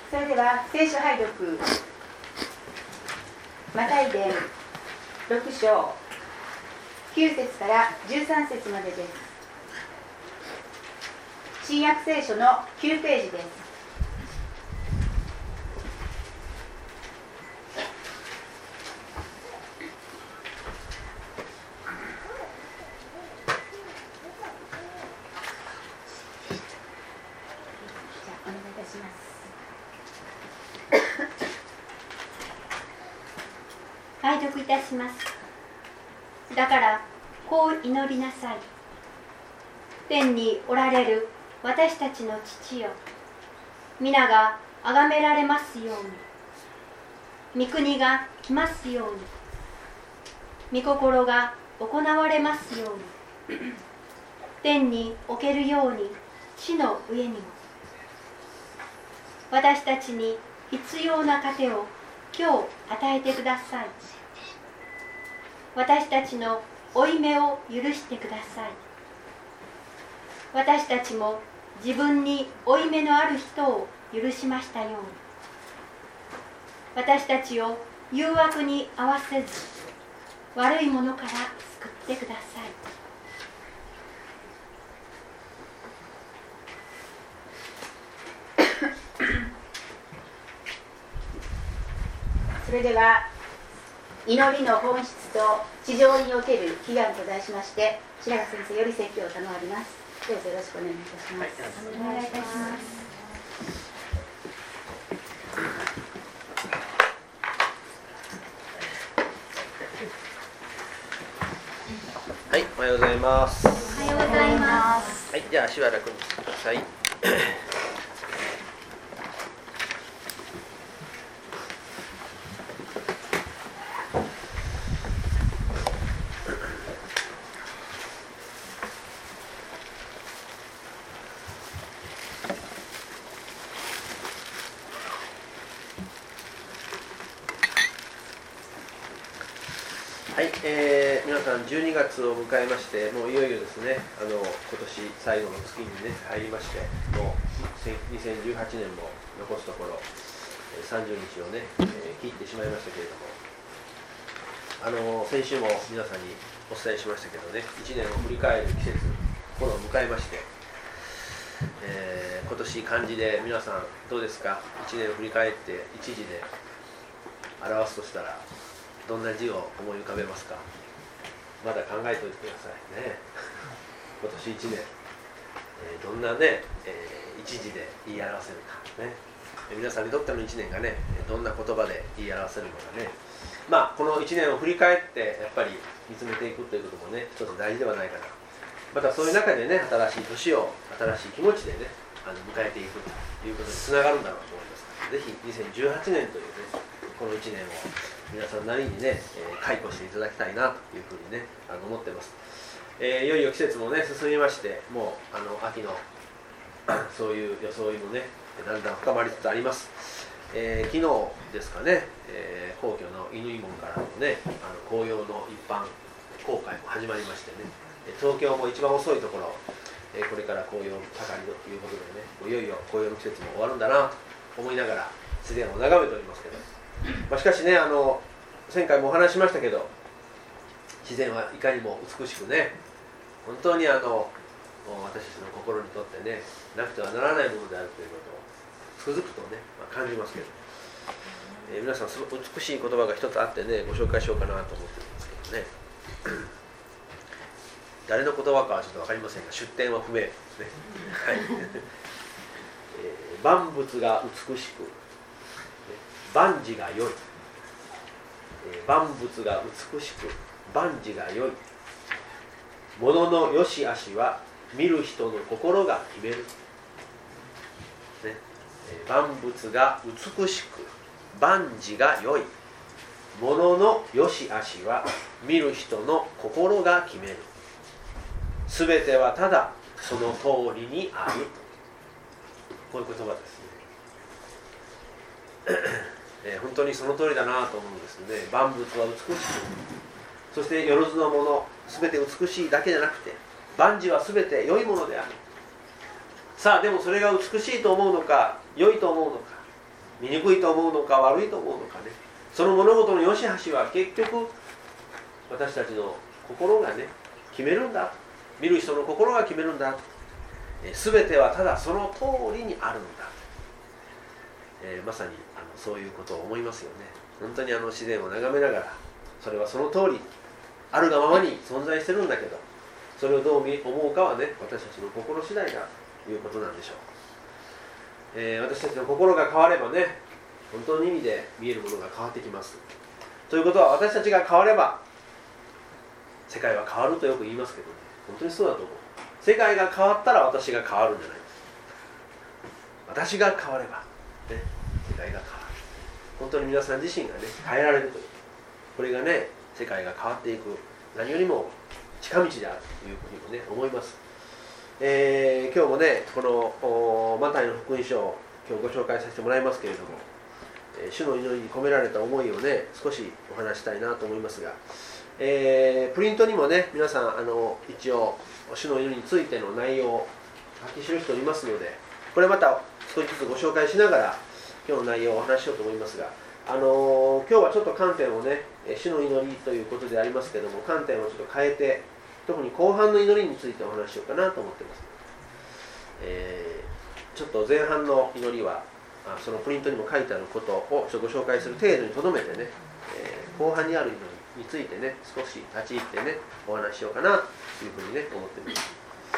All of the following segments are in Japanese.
それでは聖書拝読、マタイ伝6章9節から13節までです。新約聖書の9ページです。 拝読いたします。だからこう祈りなさい。天におられる私たちの父よ、皆が崇められますように、御国が来ますように、御心が行われますように、天におけるように地の上にも。私たちに必要な糧を今日与えてください。私たちの負い目を許してください。私たちも自分に負い目のある人を許しましたように、私たちを誘惑に合わせず、悪いものから救ってください。 それでは祈りの本質と地上における祈願と題しまして、白川先生より説教を賜ります。どうぞよろしくお願いいたします。 お願いいたします。 はい、おはようございます。 おはようございます。 はい、じゃあ足は楽にしてください。はい、皆さん12月を迎えまして、もういよいよですね、今年最後の月にね入りまして、もう2018年も残すところ30日をね、切ってしまいましたけれども、先週も皆さんにお伝えしましたけどね、1年を振り返る季節このを迎えまして、今年漢字で皆さんどうですか。1年を振り返って一字で表すとしたらどんな字を思い浮かべますか。まだ考えておいてくださいね。今年1年、どんなね、一字で言い表せるかね。皆さんにとっての1年がね、どんな言葉で言い表せるのかね。まあこの1年を振り返ってやっぱり見つめていくということもね、一つ大事ではないかな。またそういう中でね、新しい年を新しい気持ちでね、迎えていくということにつながるんだろうと思いますから、ぜひ2018年というね、この1年を皆さんなりにね、解雇していただきたいなというふうにね、思ってます。いよいよ季節もね進みまして、もう秋のそういう装いもねだんだん深まりつつあります。昨日ですかね、皇居の乾門からのね紅葉の一般公開も始まりましてね、東京も一番遅いところ、これから紅葉盛りということでね、いよいよ紅葉の季節も終わるんだなと思いながら自然を眺めておりますけど、しかしね、前回もお話ししましたけど、自然はいかにも美しくね、本当に私たちの心にとってねなくてはならないものであるということをつくづくとね、感じますけど、皆さん美しい言葉が一つあってね、ご紹介しようかなと思ってるんですけどね誰の言葉かはちょっと分かりませんが、出典は不明ですねはい万物が美しく万事が良い、万物が美しく万事が良い、物の良し悪しは見る人の心が決める、ね、万物が美しく万事が良い、物の良し悪しは見る人の心が決める、すべてはただその通りにある、こういう言葉ですね本当にその通りだなと思うんですね。万物は美しく、そしてよろずのものすべて美しいだけじゃなくて、万事はすべて良いものである。さあでもそれが美しいと思うのか良いと思うのか、 醜いと思うのか悪いと思うのかね、その物事の良し悪しは結局私たちの心がね決めるんだ、見る人の心が決めるんだ、全てはただその通りにあるんだ、まさにそういうことを思いますよね。本当に自然を眺めながら、それはその通りあるがままに存在してるんだけど、それをどう思うかはね、私たちの心次第だということなんでしょう。私たちの心が変わればね、本当の意味で見えるものが変わってきます。ということは、私たちが変われば世界は変わるとよく言いますけどね、本当にそうだと思う。世界が変わったら私が変わるんじゃないです。私が変われば、ね、世界が変わる。本当に皆さん自身がね変えられるという、これがね世界が変わっていく何よりも近道であるというふうにもね思います。今日もねこのマタイの福音書を今日ご紹介させてもらいますけれども、主の祈りに込められた思いをね少しお話したいなと思いますが、プリントにもね皆さん一応主の祈りについての内容を書き記しておりますので、これまた少しずつご紹介しながら今日の内容をお話ししようと思いますが、今日はちょっと観点をね主の祈りということでありますけれども、観点をちょっと変えて特に後半の祈りについてお話ししようかなと思っています。ちょっと前半の祈りはそのプリントにも書いてあることをちょっとご紹介する程度にとどめてね、後半にある祈りについてね少し立ち入ってねお話ししようかなというふうにね思っています。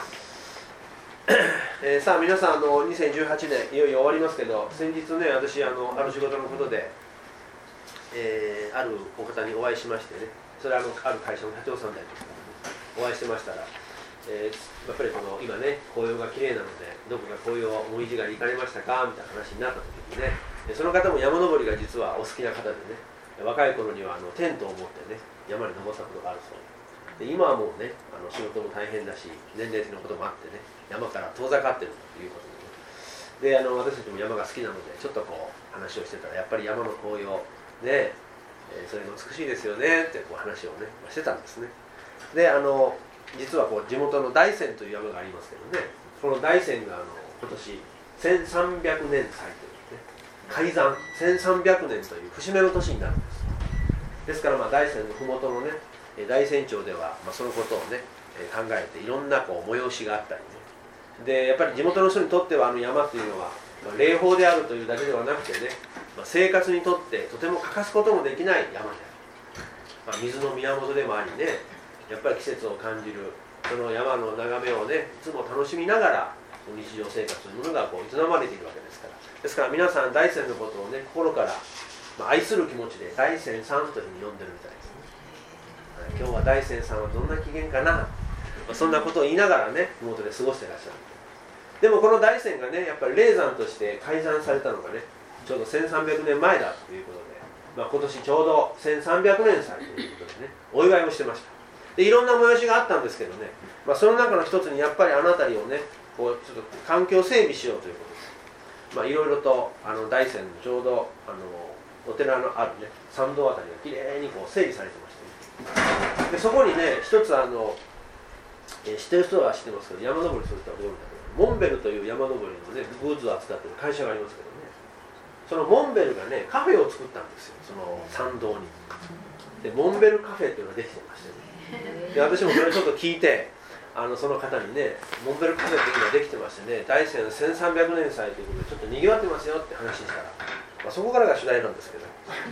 さあ皆さん2018年いよいよ終わりますけど、先日ね私ある仕事のことで、あるお方にお会いしましてね、それはある会社の社長さんでお会いしてましたら、やっぱり今ね紅葉が綺麗なのでどこか紅葉もみじ狩り行かれましたかみたいな話になった時にね、その方も山登りが実はお好きな方でね、若い頃にはテントを持ってね山に登ったことがあるそうで、今はもうね仕事も大変だし年齢的なこともあってね山から遠ざかってるということで、ね、で私たちも山が好きなのでちょっとこう話をしてたら、やっぱり山の紅葉ね、それが美しいですよねってこう話をねしてたんですね。で実はこう地元の大山という山がありますけどね、この大山が今年1300年祭というね、開山1300年という節目の年になるんです。ですから大山の麓のね大山町では、そのことをね考えていろんなこう催しがあったりね、でやっぱり地元の人にとっては山というのは、霊峰であるというだけではなくてね、生活にとってとても欠かすこともできない山である、水の源でもありね、やっぱり季節を感じるその山の眺めをねいつも楽しみながら日常生活というものがこう営まれているわけですから、ですから皆さん大山のことをね心から、愛する気持ちで大山さんというふうに呼んでるみたいですね。今日は大山さんはどんな機嫌かな、そんなことを言いながらね麓で過ごしていらっしゃる。でもこの大山がねやっぱり霊山として開山されたのがねちょうど1300年前だということで、今年ちょうど1300年祭ということでねお祝いをしてました。でいろんな催しがあったんですけどね、その中の一つにやっぱりあの辺りをねこうちょっと環境整備しようということで、いろいろと大山のちょうどお寺のあるね参道あたりがきれいにこう整備されてましてね、でそこにね一つ知ってる人は知ってますけど、山登りする人はどういうのかと、モンベルという山登りのねグッズを扱っている会社がありますけどね、そのモンベルがねカフェを作ったんですよ、その参道に。でモンベルカフェっていうのができてましてね、で私もそれちょっと聞いてその方にねモンベルカフェっていうのができてましてね、大山1300年祭ということでちょっとにぎわってますよって話したら、そこからが主題なんですけど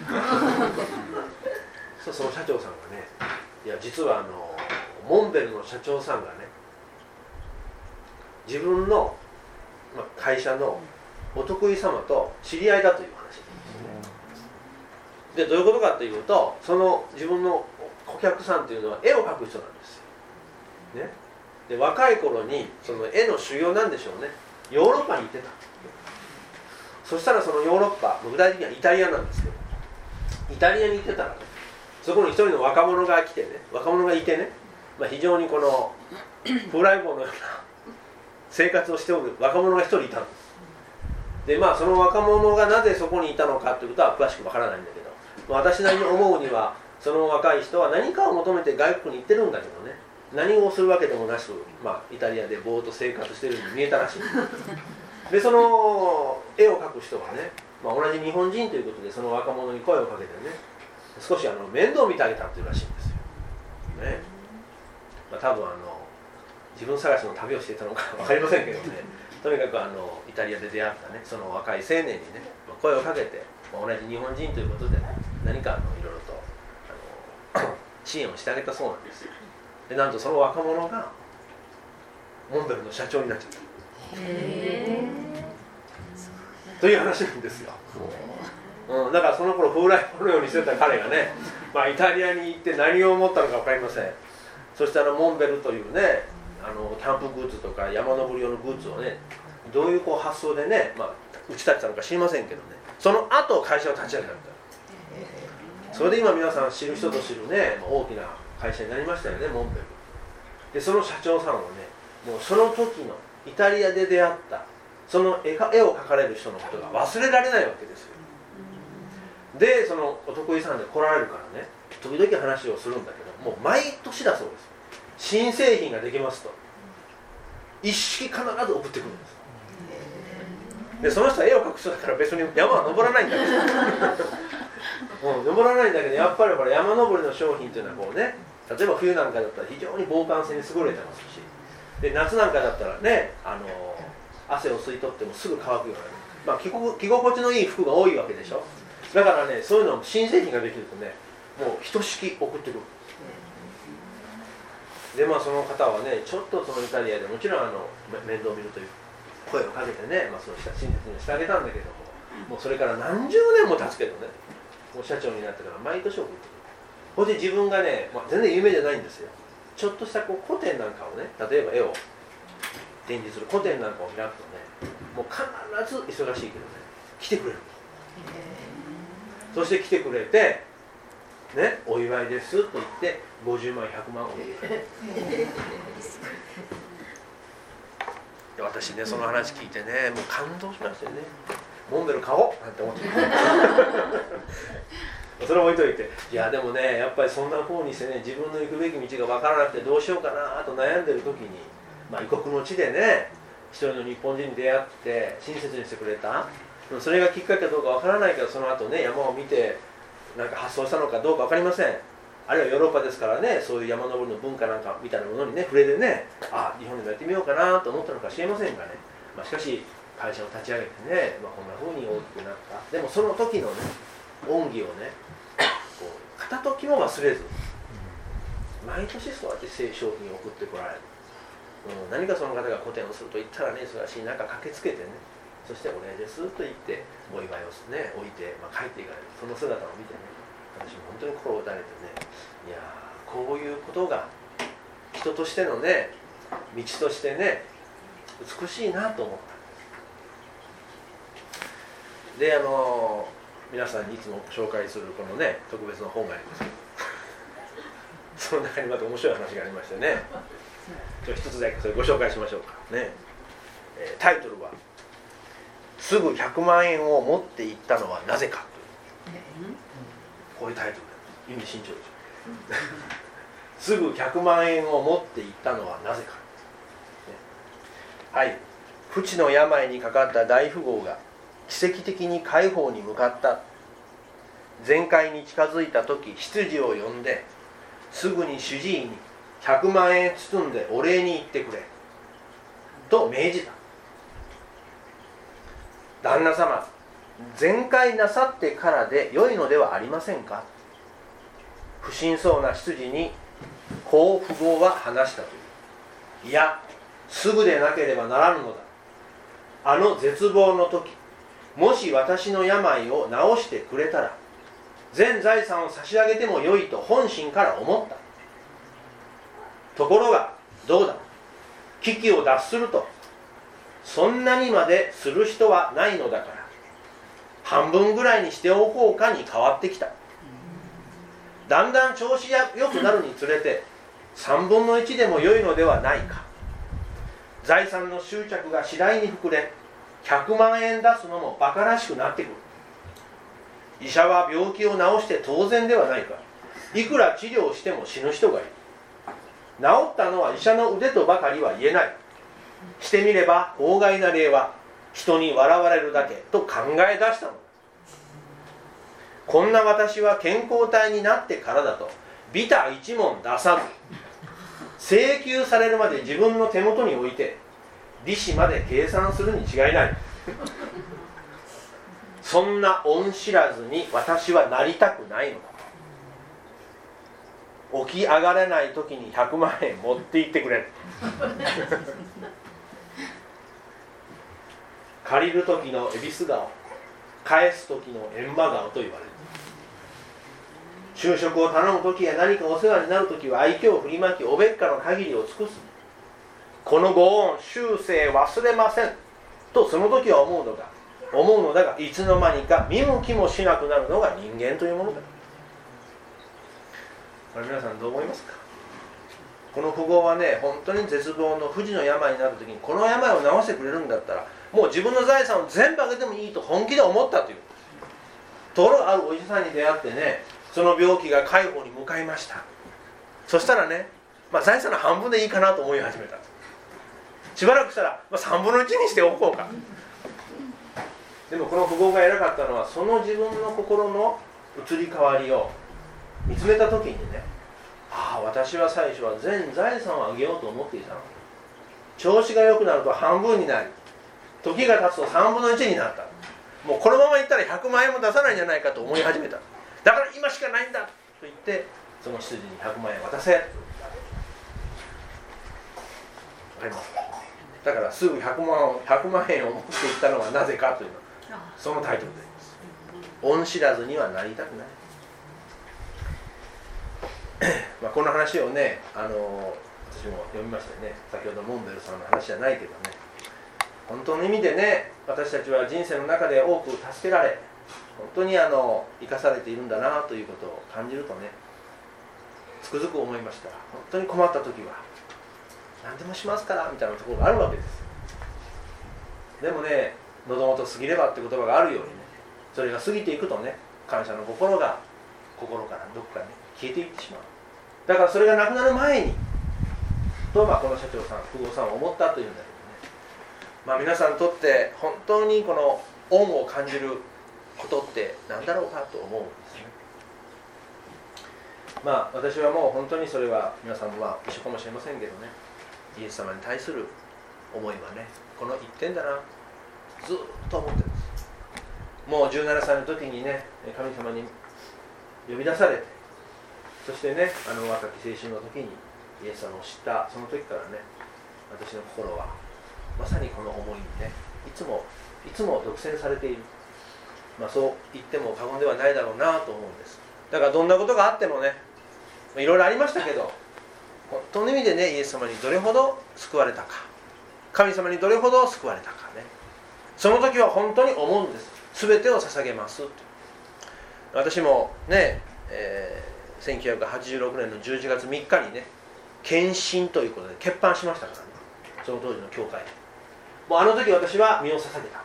その社長さんがね、いや実はモンベルの社長さんがね自分の、会社のお得意様と知り合いだという話で、どういうことかというと、その自分の顧客さんというのは絵を描く人なんですよ、ね、で若い頃にその絵の修行なんでしょうね、ヨーロッパに行ってた。そしたらそのヨーロッパ、具体的にはイタリアなんですけど、イタリアに行ってたら、ね、そこに一人の若者が来てね、若者がいてね、非常にこの風来坊のような生活をしておる若者が一人いたんです。でその若者がなぜそこにいたのかということは詳しくわからないんだけど、私なりに思うにはその若い人は何かを求めて外国に行ってるんだけどね、何をするわけでもなく、イタリアでぼーっと生活しているように見えたらしい。でその絵を描く人はね、 同じ日本人ということでその若者に声をかけてね、少し面倒を見てあげたっていうらしいんですよ、ね。多分自分探しの旅をしていたのか分かりませんけどね、とにかくイタリアで出会ったねその若い青年にね声をかけて、同じ日本人ということで、ね、何かいろいろと支援をしてあげたそうなんですよ。でなんとその若者がモンベルの社長になっちゃったという話なんですよ。だからその頃風来坊のようにしてた彼がね、イタリアに行って何を思ったのか分かりません。そしてモンベルというねキャンプグッズとか山登り用のグッズをねどういう発想でね、打ち立てたのか知りませんけどね、その後会社を立ち上げたみたいな。それで今皆さん知る人ぞ知るね大きな会社になりましたよね、モンベルで。その社長さんはねもうその時のイタリアで出会ったその絵を描かれる人のことが忘れられないわけですよ。でそのお得意さんで来られるからね時々話をするんだけど、もう毎年だそうです。新製品ができますと一式必ず送ってくるんです。でその人は絵を描く人だから別に山は登らないんだけど登らないんだけど、やっぱり山登りの商品っていうのはこうね、例えば冬なんかだったら非常に防寒性に優れてますし、で夏なんかだったらね汗を吸い取ってもすぐ乾くような、着心地のいい服が多いわけでしょ。だからねそういうの新製品ができるとねもうひとしき送ってくる。でその方はねちょっとそのイタリアでもちろん面倒を見るという声をかけてね、その親切にしてあげたんだけども、もうそれから何十年も経つけどね、もう社長になってから毎年送ってくる。ほんで自分がね、全然有名じゃないんですよ。ちょっとした古典なんかをね、例えば絵を展示する古典なんかを開くとね、もう必ず忙しいけどね来てくれる。そして来てくれてね、お祝いですと言って50万100万を入れる。私ねその話聞いてねもう感動しましたよね。モンベル買おうなんて思ってそれ置いといて、いやでもねやっぱりそんな風にしてね自分の行くべき道が分からなくてどうしようかなと悩んでる時に、異国の地でね一人の日本人に出会って親切にしてくれた、それがきっかけかどうか分からないけど、その後ね山を見てなんか発想したのかどうか分かりません。あるいはヨーロッパですからね、そういう山登りの文化なんかみたいなものにね触れてね、日本でもやってみようかなと思ったのかもしれませんがね、しかし会社を立ち上げてね、こんな風に大きくなった。でもその時のね恩義をねこう片時も忘れず毎年そうやって商品を送ってこられる。何かその方が個展をすると言ったらね忙しい中駆けつけてね、そしてお礼ですと言ってお祝いをね置いて、帰っていかれる。その姿を見てね私も本当に心を打たれてね、いやこういうことが人としてのね道としてね美しいなと思ったんです。で皆さんにいつも紹介するこのね特別な本がありますけどその中にまた面白い話がありましてね、一つだけそれご紹介しましょうかね。タイトルはすぐ100万円を持っていったのはなぜかという、こういうタイトルです。意味慎重でしょすぐ100万円を持っていったのはなぜか、はい。不治の病にかかった大富豪が奇跡的に解放に向かった。全開に近づいた時執事を呼んですぐに主治医に100万円包んでお礼に行ってくれと命じた。旦那様、全開なさってからで良いのではありませんか。不審そうな執事にこう富豪は話したという。いや、すぐでなければならぬのだ。あの絶望の時、もし私の病を治してくれたら全財産を差し上げてもよいと本心から思った。ところがどうだ、危機を脱するとそんなにまでする人はないのだから半分ぐらいにしておこうかに変わってきた。だんだん調子が良くなるにつれて3分の1でも良いのではないか。財産の執着が次第に膨れ100万円出すのも馬鹿らしくなってくる。医者は病気を治して当然ではないか。いくら治療しても死ぬ人がいる。治ったのは医者の腕とばかりは言えない。してみれば法外な例は人に笑われるだけと考え出したのだ。 こんな私は健康体になってからだとビタ一文出さず請求されるまで自分の手元に置いて利子まで計算するに違いない。そんな恩知らずに私はなりたくないのだ。起き上がれない時に100万円持って行ってくれ。借りる時の恵比寿顔、返す時の閻魔顔と言われる。就職を頼む時や何かお世話になる時は愛嬌を振りまきおべっかの限りを尽くす。このご恩終生忘れませんとその時は思うのだがいつの間にか見向きもしなくなるのが人間というものだ。これ皆さんどう思いますか。この富豪はね、本当に絶望の不治の病になる時にこの病を治してくれるんだったらもう自分の財産を全部あげてもいいと本気で思ったという。ところがあるお医者さんに出会ってね、その病気が快方に向かいました。そしたらね、財産の半分でいいかなと思い始めた。しばらくしたら、3分の1にしておこうか。でもこの富豪が偉かったのはその自分の心の移り変わりを見つめた時にね、私は最初は全財産をあげようと思っていたの。調子が良くなると半分になり、時が経つと3分の1になった。もうこのままいったら100万円も出さないんじゃないかと思い始めた。だから今しかないんだと言ってその執事に100万円渡せ。わかりますか。だからすぐ100万円を持っていったのはなぜかというのそのタイトルであります。恩知らずにはなりたくない。この話をね、私も読みましたよね。先ほどモンベルさんの話じゃないけどね、本当の意味でね、私たちは人生の中で多く助けられ、本当に生かされているんだなということを感じるとね、つくづく思いました。本当に困った時は何でもしますからみたいなところがあるわけです。でもね、喉元過ぎればって言葉があるようにね、それが過ぎていくとね、感謝の心が心からどこかね消えていってしまう。だからそれがなくなる前にと、この社長さん、富豪さんは思ったというんだけどね、皆さんにとって本当にこの恩を感じることって何だろうかと思うんですね。私はもう本当にそれは皆さんも一緒かもしれませんけどね、イエス様に対する思いはね、この一点だな、ずっと思ってます。もう17歳の時にね、神様に呼び出されて、そしてね、若き青春の時にイエス様を知ったその時からね、私の心はまさにこの思いにね、いつも独占されている。そう言っても過言ではないだろうなと思うんです。だからどんなことがあってもね、いろいろありましたけど、本当の意味でね、イエス様にどれほど救われたか、神様にどれほど救われたかね、その時は本当に思うんです。全てを捧げますと。私もね、1986年の11月3日にね、献身ということで欠板しましたからね、その当時の教会で。もうあの時私は身を捧げた。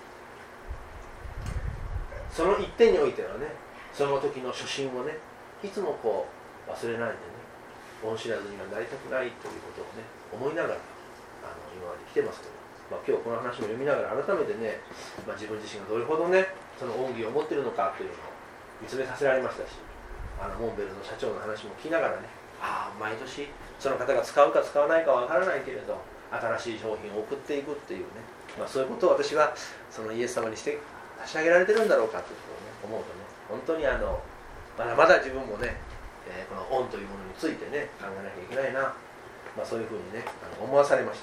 その一点においてはね、その時の初心をね、いつも忘れないでね、恩知らずにはなりたくないということをね、思いながら今まで来てますけど、今日この話も読みながら改めてね、自分自身がどれほどね、その恩義を持っているのかというのを見つめさせられましたし、モンベルの社長の話も聞きながらね、毎年その方が使うか使わないかわからないけれど、新しい商品を送っていくっていうね、そういうことを私はそのイエス様にして差し上げられてるんだろうかということをね、思うとね、本当にまだまだ自分もね、この恩というものについてね、考えなきゃいけないな、そういうふうにね、思わされました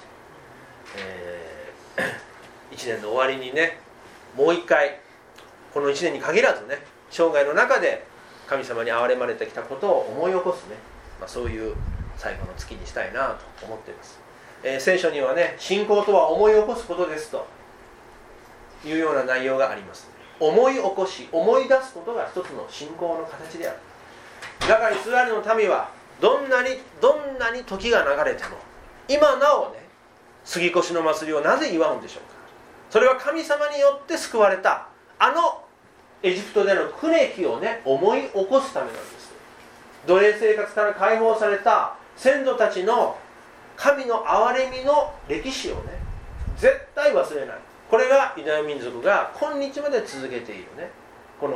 。1年の終わりにね、もう一回この1年に限らずね、生涯の中で神様に憐れまれてきたことを思い起こすね、そういう最後の月にしたいなと思っています。聖書にはね、信仰とは思い起こすことですというような内容があります。思い起こし、思い出すことが一つの信仰の形である。だからイスラエルの民はどんなに時が流れても今なおね、杉越の祭りをなぜ祝うんでしょうか。それは神様によって救われたエジプトでの苦役をね、思い起こすためなんです。奴隷生活から解放された先祖たちの神の憐れみの歴史をね、絶対忘れない。これがユダヤ民族が今日まで続けているね、この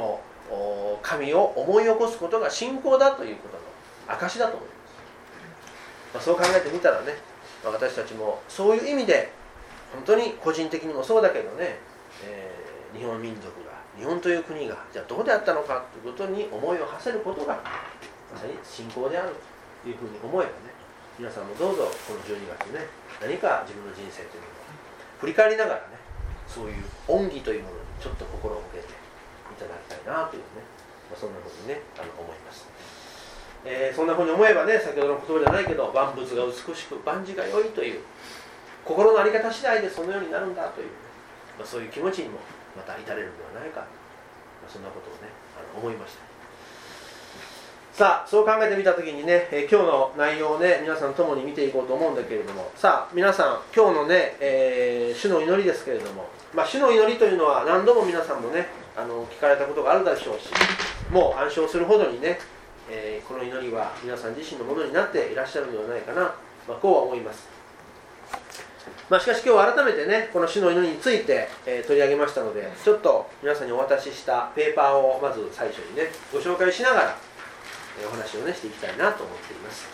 神を思い起こすことが信仰だということの証だと思います。そう考えてみたらね、私たちもそういう意味で本当に個人的にもそうだけどね、日本民族が、日本という国がじゃあどうであったのかということに思いを馳せることがまさに信仰であるというふうに思えばね、皆さんもどうぞこの12月ね、何か自分の人生というのを振り返りながらね、そういう恩義というものにちょっと心を向けていただきたいなというね、そんなふうにね思います。そんなふうに思えばね、先ほどの言葉じゃないけど、万物が美しく万事が良いという心の在り方次第でそのようになるんだという、そういう気持ちにもまた至れるのではないか、そんなことをね思いました。さあ、そう考えてみたときにね、今日の内容をね皆さん共に見ていこうと思うんだけれども、さあ皆さん今日のね、主の祈りですけれども、主の祈りというのは何度も皆さんもね聞かれたことがあるでしょうし、もう暗唱するほどにね、この祈りは皆さん自身のものになっていらっしゃるのではないかな、こうは思います。しかし今日改めてねこの主の祈りについて、取り上げましたので、ちょっと皆さんにお渡ししたペーパーをまず最初にねご紹介しながら、お話をねしていきたいなと思っています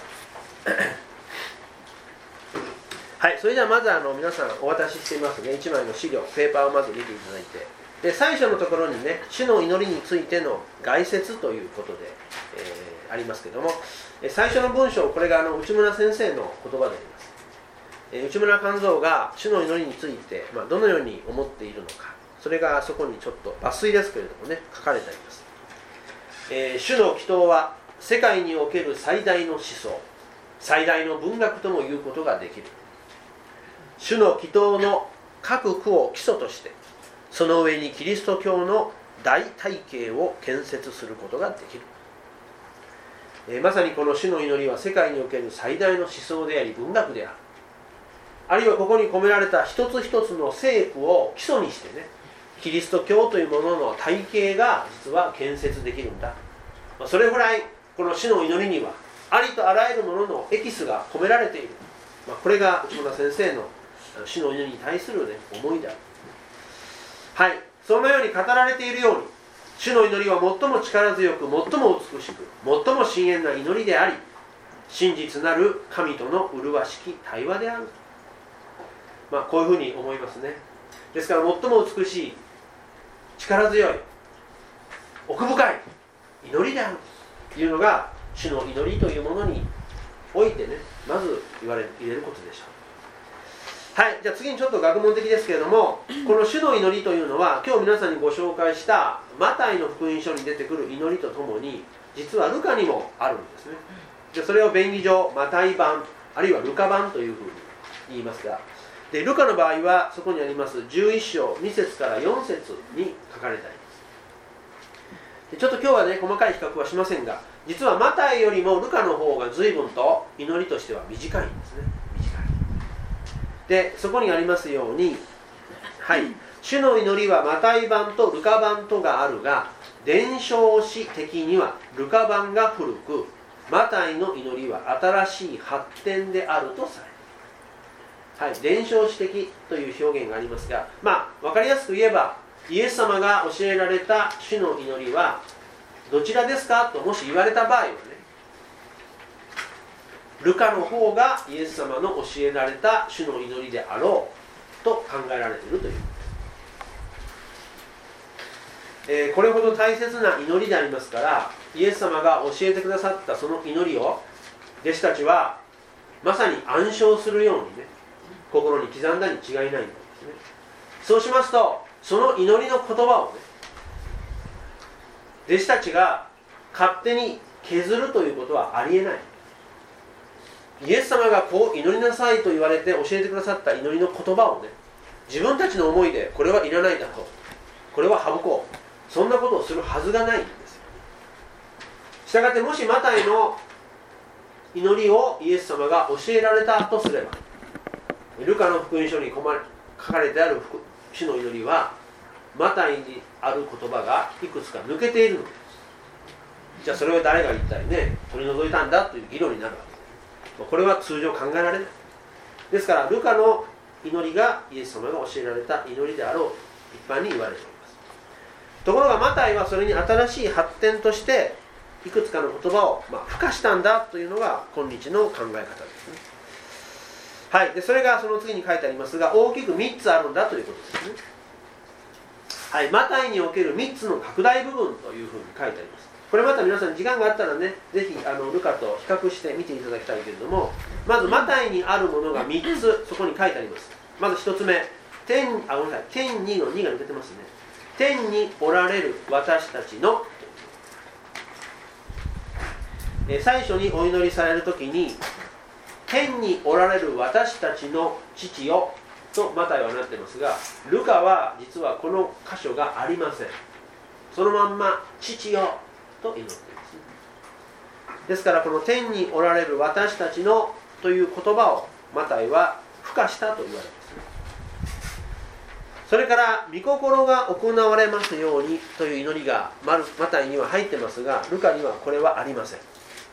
はい、それではまず皆さんお渡ししていますね、1枚の資料、ペーパーをまず見ていただいて、で最初のところにね主の祈りについての概説ということで、ありますけども、最初の文章、これが内村先生の言葉であります。内村勘三が主の祈りについて、どのように思っているのか、それがそこにちょっと抜粋ですけれどもね書かれてあります。主の祈祷は世界における最大の思想、最大の文学とも言うことができる。主の祈祷の各句を基礎として、その上にキリスト教の大体系を建設することができる。まさにこの主の祈りは世界における最大の思想であり文学である。あるいはここに込められた一つ一つの聖句を基礎にしてね、キリスト教というものの体系が実は建設できるんだ。それぐらいこの主の祈りにはありとあらゆるもののエキスが込められている。これが内村先生の主の祈りに対する、ね、思いである。はい、そのように語られているように、主の祈りは最も力強く、最も美しく、最も深遠な祈りであり、真実なる神との麗しき対話である。こういうふうに思いますね。ですから最も美しい、力強い、奥深い祈りであるというのが主の祈りというものにおいてね、まず入れることでしょう。はい、じゃあ次にちょっと学問的ですけれども、この主の祈りというのは今日皆さんにご紹介したマタイの福音書に出てくる祈りとともに、実はルカにもあるんですね。でそれを便宜上マタイ版あるいはルカ版というふうに言いますが、でルカの場合はそこにあります11章2節から4節に書かれてあります。でちょっと今日はね細かい比較はしませんが、実はマタイよりもルカの方が随分と祈りとしては短いんですね。短い。でそこにありますように、はい、主の祈りはマタイ版とルカ版とがあるが、伝承史的にはルカ版が古く、マタイの祈りは新しい発展であるとされる。はい、伝承史的という表現がありますが、分かりやすく言えば、イエス様が教えられた主の祈りはどちらですかともし言われた場合はね、ルカの方がイエス様の教えられた主の祈りであろうと考えられているという、これほど大切な祈りでありますから、イエス様が教えてくださったその祈りを弟子たちはまさに暗唱するようにね、心に刻んだに違いないんですね。そうしますと、その祈りの言葉をね、弟子たちが勝手に削るということはありえない。イエス様がこう祈りなさいと言われて教えてくださった祈りの言葉をね、自分たちの思いでこれはいらないだろう、これは省こう、そんなことをするはずがないんですよ。したがってもしマタイの祈りをイエス様が教えられたとすれば、ルカの福音書に書かれてある主の祈りはマタイにある言葉がいくつか抜けているのです。じゃあそれを誰が一体ね取り除いたんだという議論になるわけです。これは通常考えられない。ですからルカの祈りがイエス様が教えられた祈りであろうと一般に言われています。 ところがマタイはそれに新しい発展としていくつかの言葉を付加したんだというのが今日の考え方ですね。はい、でそれがその次に書いてありますが、大きく3つあるんだということですね。はい、マタイにおける3つの拡大部分というふうに書いてあります。これまた皆さん時間があったらね、ぜひルカと比較して見ていただきたいけれども、まずマタイにあるものが3つそこに書いてあります。まず1つ目、天にの2が抜けてますね。天におられる私たちの、最初にお祈りされるときに、天におられる私たちの父よとマタイはなってますが、ルカは実はこの箇所がありません。そのまんま父よと祈っていますね。ですからこの天におられる私たちのという言葉をマタイは付加したと言われますね。それから御心が行われますようにという祈りがマタイには入ってますが、ルカにはこれはありません。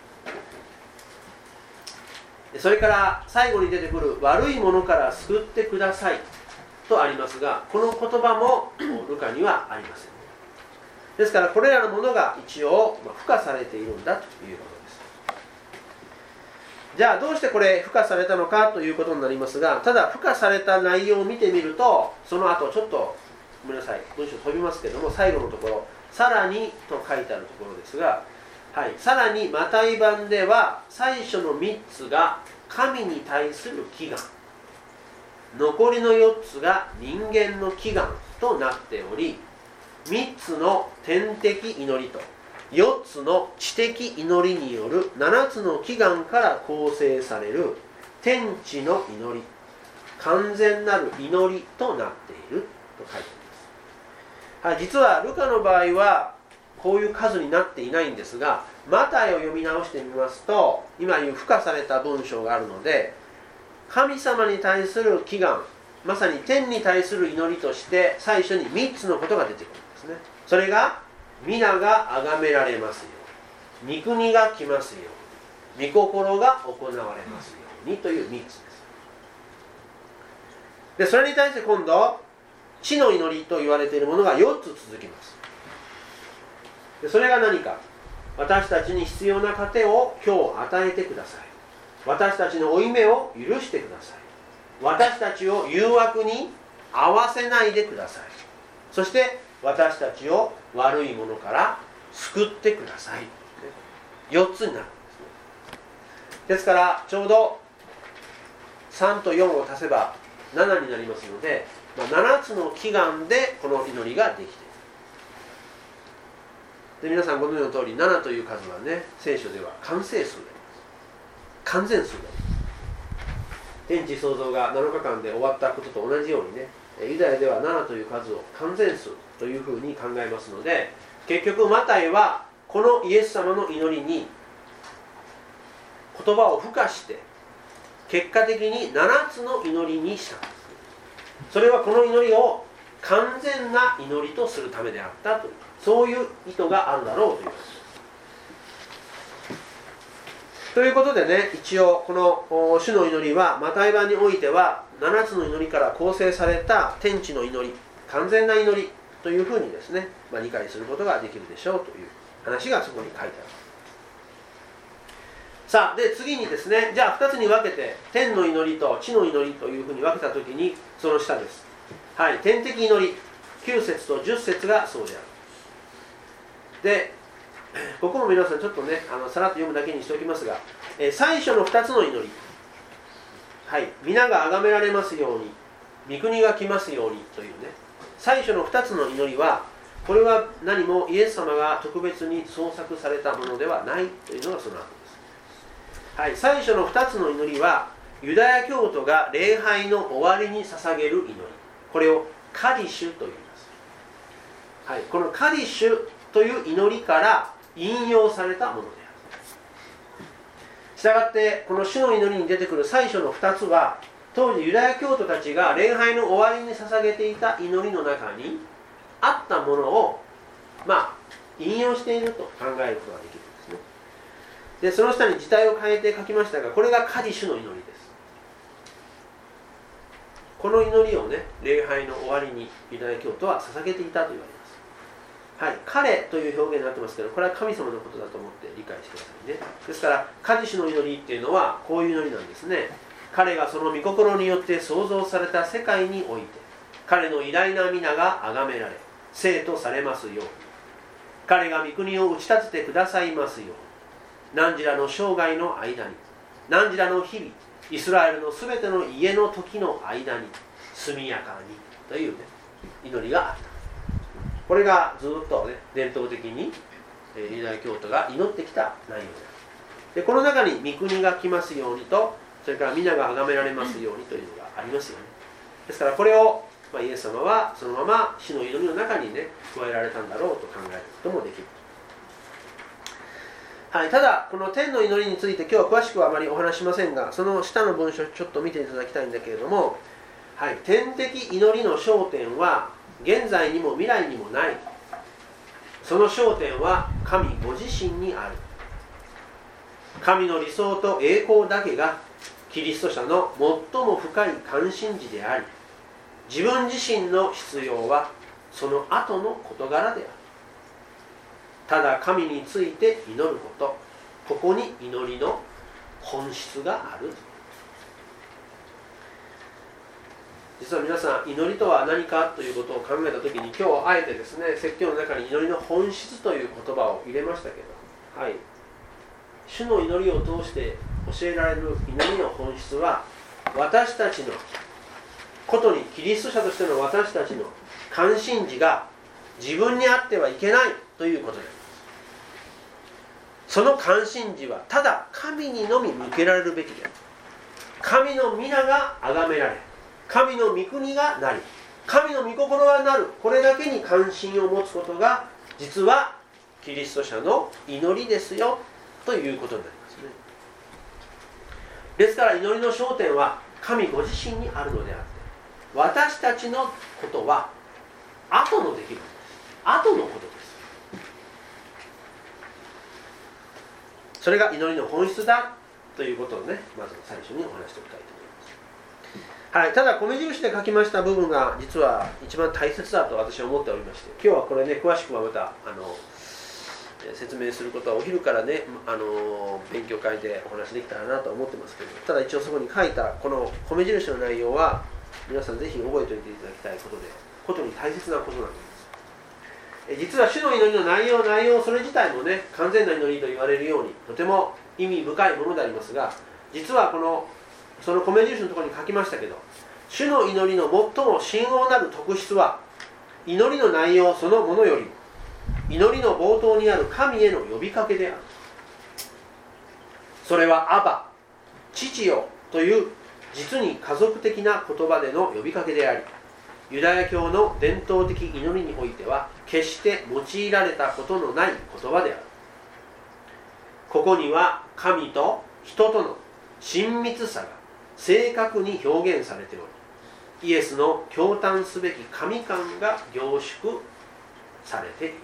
それから最後に出てくる悪いものから救ってくださいとありますが、この言葉もルカにはありません。ですからこれらのものが一応付加されているんだということです。じゃあどうしてこれ付加されたのかということになりますが、ただ付加された内容を見てみると、その後ちょっとごめんなさい、文章飛びますけども、最後のところさらにと書いてあるところですが、はい、さらにマタイ版では最初の3つが神に対する祈願、残りの4つが人間の祈願となっており、3つの天的祈りと4つの地的祈りによる7つの祈願から構成される天地の祈り、完全なる祈りとなっていると書いてあります。はい、実はルカの場合はこういう数になっていないんですが、マタイを読み直してみますと、今いう付加された文章があるので、神様に対する祈願、まさに天に対する祈りとして最初に3つのことが出てくるんですね。それが皆が崇められますように、御国が来ますように、御心が行われますようにという3つです。でそれに対して今度地の祈りと言われているものが4つ続きます。でそれが何か、私たちに必要な糧を今日与えてください、私たちの負い目を許してください、私たちを誘惑に合わせないでください、そして私たちを悪いものから救ってください。4つになるんですね。ですからちょうど3と4を足せば7になりますので、7つの祈願でこの祈りができている。で皆さんご存知の通り、7という数はね、聖書では完成数であります。完全数であります。天地創造が7日間で終わったことと同じようにね、ユダヤでは7という数を完全数というふうに考えますので、結局マタイはこのイエス様の祈りに言葉を付加して結果的に7つの祈りにしたんです。それはこの祈りを完全な祈りとするためであったという、そういう意図があるだろうということです。ということでね、一応この主の祈りはマタイ版においては7つの祈りから構成された天地の祈り、完全な祈りというふうにですね、理解することができるでしょうという話がそこに書いてある。さあ、で次にですね、じゃあ2つに分けて天の祈りと地の祈りというふうに分けたときに、その下です。はい、天的祈り9節と10節がそうである。でここも皆さんちょっとね、さらっと読むだけにしておきますが、最初の2つの祈り、はい、皆が崇められますように、御国が来ますようにというね、最初の2つの祈りは、これは何もイエス様が特別に創作されたものではないというのがその後です。はい、最初の2つの祈りはユダヤ教徒が礼拝の終わりに捧げる祈り、これをカディシュと言います。はい、このカディシュという祈りから引用されたものである。したがってこの主の祈りに出てくる最初の2つは、当時ユダヤ教徒たちが礼拝の終わりに捧げていた祈りの中にあったものを引用していると考えることができるんですね。でその下に字体を変えて書きましたが、これがカディシュの祈りです。この祈りをね、礼拝の終わりにユダヤ教徒は捧げていたと言われます。 はい、彼という表現になってますけど、これは神様のことだと思って理解してくださいね。ですからカディシュの祈りっていうのはこういう祈りなんですね。彼がその御心によって創造された世界において彼の偉大な皆が崇められ聖とされますように、彼が御国を打ち立ててくださいますように、汝らの生涯の間に、汝らの日々、イスラエルのすべての家の時の間に速やかにという、ね、祈りがあった。これがずっと、ね、伝統的にユダヤ教徒が祈ってきた内容で、この中に御国が来ますようにと、それから皆が崇められますようにというのがありますよね。ですからこれを、イエス様はそのまま死の祈りの中にね加えられたんだろうと考えることもできる。はい、ただこの天の祈りについて今日は詳しくはあまりお話しませんが、その下の文章をちょっと見ていただきたいんだけれども、はい、天的祈りの焦点は現在にも未来にもない。その焦点は神ご自身にある。神の理想と栄光だけがキリスト者の最も深い関心事であり、自分自身の必要はその後の事柄である。ただ神について祈ること、ここに祈りの本質がある。実は皆さん、祈りとは何かということを考えたときに、今日あえてですね、説教の中に祈りの本質という言葉を入れましたけど、はい、主の祈りを通して教えられる祈りの本質は、私たちのことに、キリスト者としての私たちの関心事が自分にあってはいけないということであります。その関心事はただ神にのみ向けられるべきである。神の皆が崇められ、神の御国がなり、神の御心がなる、これだけに関心を持つことが実はキリスト者の祈りですよということになりますね。ですから祈りの焦点は神ご自身にあるのであって、私たちのことは後の出来事です。後のことです。それが祈りの本質だということをね、まず最初にお話しておきたいと思います。はい、ただ米印で書きました部分が実は一番大切だと私は思っておりまして、今日はこれね詳しくはまた説明することはお昼からね勉強会でお話できたらなと思ってますけど、ただ一応そこに書いたこの米印の内容は皆さんぜひ覚えておいていただきたいことに大切なことなんです。実は主の祈りの内容それ自体もね完全な祈りと言われるようにとても意味深いものでありますが、実はその米印のところに書きましたけど、主の祈りの最も深奥なる特質は祈りの内容そのものよりも祈りの冒頭にある神への呼びかけである。それはアバ、父よという実に家族的な言葉での呼びかけであり、ユダヤ教の伝統的祈りにおいては決して用いられたことのない言葉である。ここには神と人との親密さが正確に表現されており、イエスの驚嘆すべき神感が凝縮されてい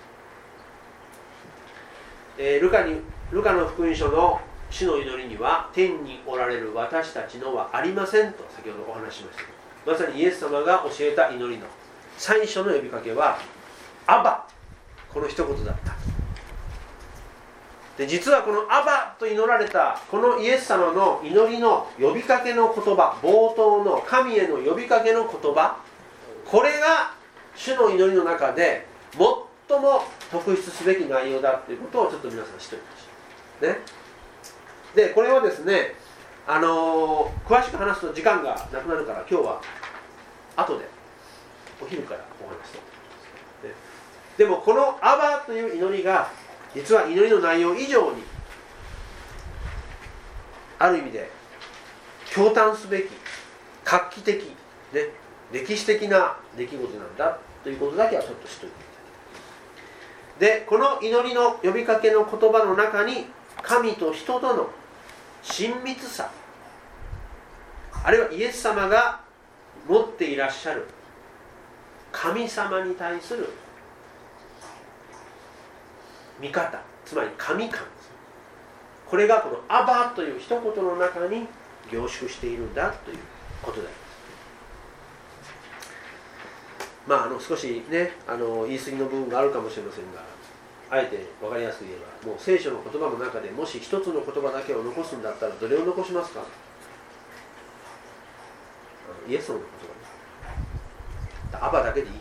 る。ルカの福音書の主の祈りには天におられる私たちのはありませんと先ほどお話ししました。まさにイエス様が教えた祈りの最初の呼びかけはアバ、この一言だった。で実はこのアバと祈られたこのイエス様の祈りの呼びかけの言葉、冒頭の神への呼びかけの言葉、これが主の祈りの中で最も特筆すべき内容だということをちょっと皆さん知っておきましょうね。でこれはですね詳しく話すと時間がなくなるから今日は後でお昼からお話しして、ね、でもこのアバという祈りが実は祈りの内容以上にある意味で驚嘆すべき画期的、ね、歴史的な出来事なんだということだけはちょっと知っておいていただきたい。でこの祈りの呼びかけの言葉の中に神と人との親密さ、あるいはイエス様が持っていらっしゃる神様に対する見方、つまり神感です。これがこのアバという一言の中に凝縮しているんだということであります。 少しね言い過ぎの部分があるかもしれませんが、あえて分かりやすく言えば、もう聖書の言葉の中でもし一つの言葉だけを残すんだったらどれを残しますか？イエスの言葉ね。アバだけでいい。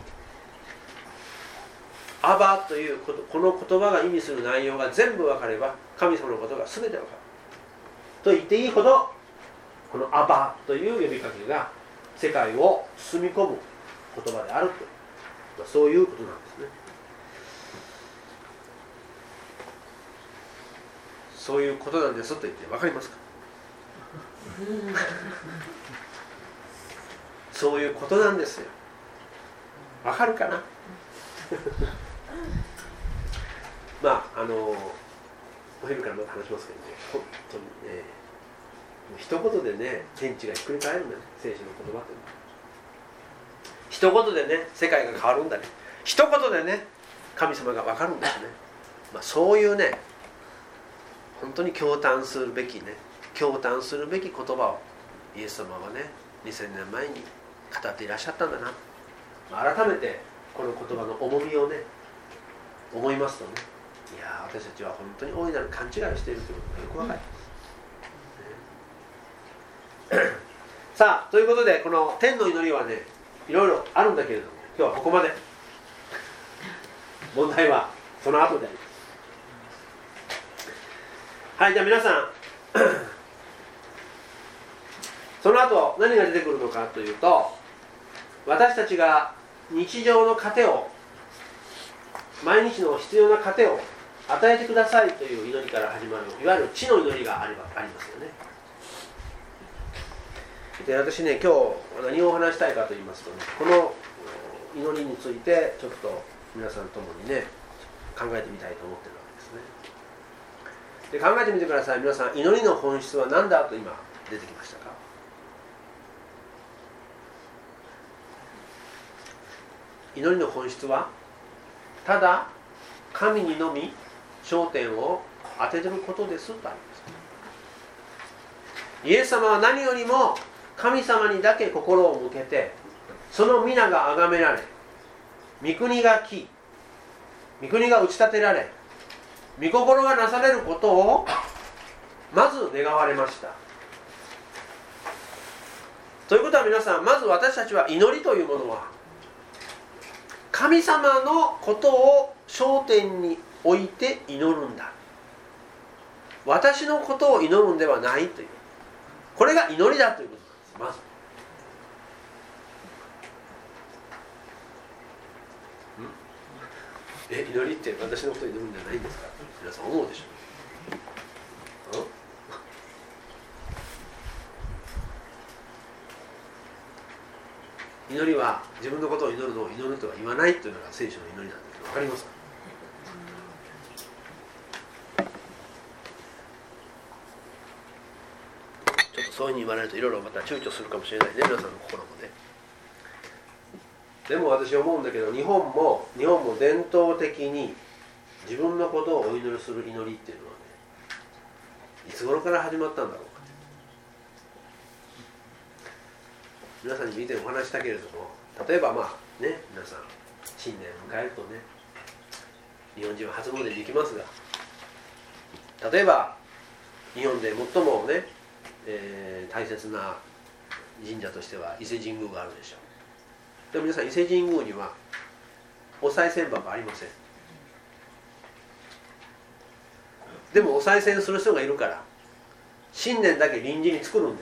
アバというこの言葉が意味する内容が全部分かれば神様のことが全て分かると言っていいほど、このアバという呼びかけが世界を包み込む言葉であると、そういうことなんですね。そういうことなんですと言って分かりますか？そういうことなんですよ。分かるかな？お昼からまた話しますけどね、本当にね、一言でね、天地がひっくり返るんだね、聖書の言葉って。一言でね、世界が変わるんだね。一言でね、神様が分かるんですね。そういうね、本当に驚嘆するべき言葉をイエス様はね、2000年前に語っていらっしゃったんだな。改めてこの言葉の重みをね、思いますとね、いや私たちは本当に大いなる勘違いをしているということがよくわかります、さあ、ということでこの天の祈りはね、いろいろあるんだけれども、今日はここまで。問題はその後であります。はい、じゃあ皆さんその後何が出てくるのかというと、私たちが日常の糧を、毎日の必要な糧を与えてくださいという祈りから始まる、いわゆる地の祈りがありますよね。で、私ね、今日何をお話したいかと言いますとね、この祈りについてちょっと皆さんともにね、考えてみたいと思っているわけですね。で、考えてみてください。皆さん、祈りの本質は何だと今出てきましたか？祈りの本質はただ神にのみ焦点を当ててることですとあります。イエス様は何よりも神様にだけ心を向けて、その皆が崇められ、御国が来、御国が打ち立てられ、御心がなされることをまず願われました。ということは皆さん、まず私たちは祈りというものは神様のことを焦点に置いて祈るんだ、私のことを祈るんではないという、これが祈りだということなんです。まず祈りって私のことを祈るんじゃないんですか？皆さん思うでしょう。祈りは自分のことを祈るのを祈るとは言わないというのが聖書の祈りなんですけど、分かりますか？ちょっとそういうふうに言われるといろいろまた躊躇するかもしれないね、皆さんの心もね。でも私思うんだけど、日本も伝統的に自分のことをお祈りする祈りっていうのはね、いつ頃から始まったんだろうか。皆さんに以前お話したけれども、例えば皆さん新年を迎えるとね、日本人は初詣に行きますが、例えば日本で最もね、大切な神社としては伊勢神宮があるでしょう。でも皆さん、伊勢神宮にはお賽銭箱ありません。でもお賽銭する人がいるから新年だけ臨時に作るんです。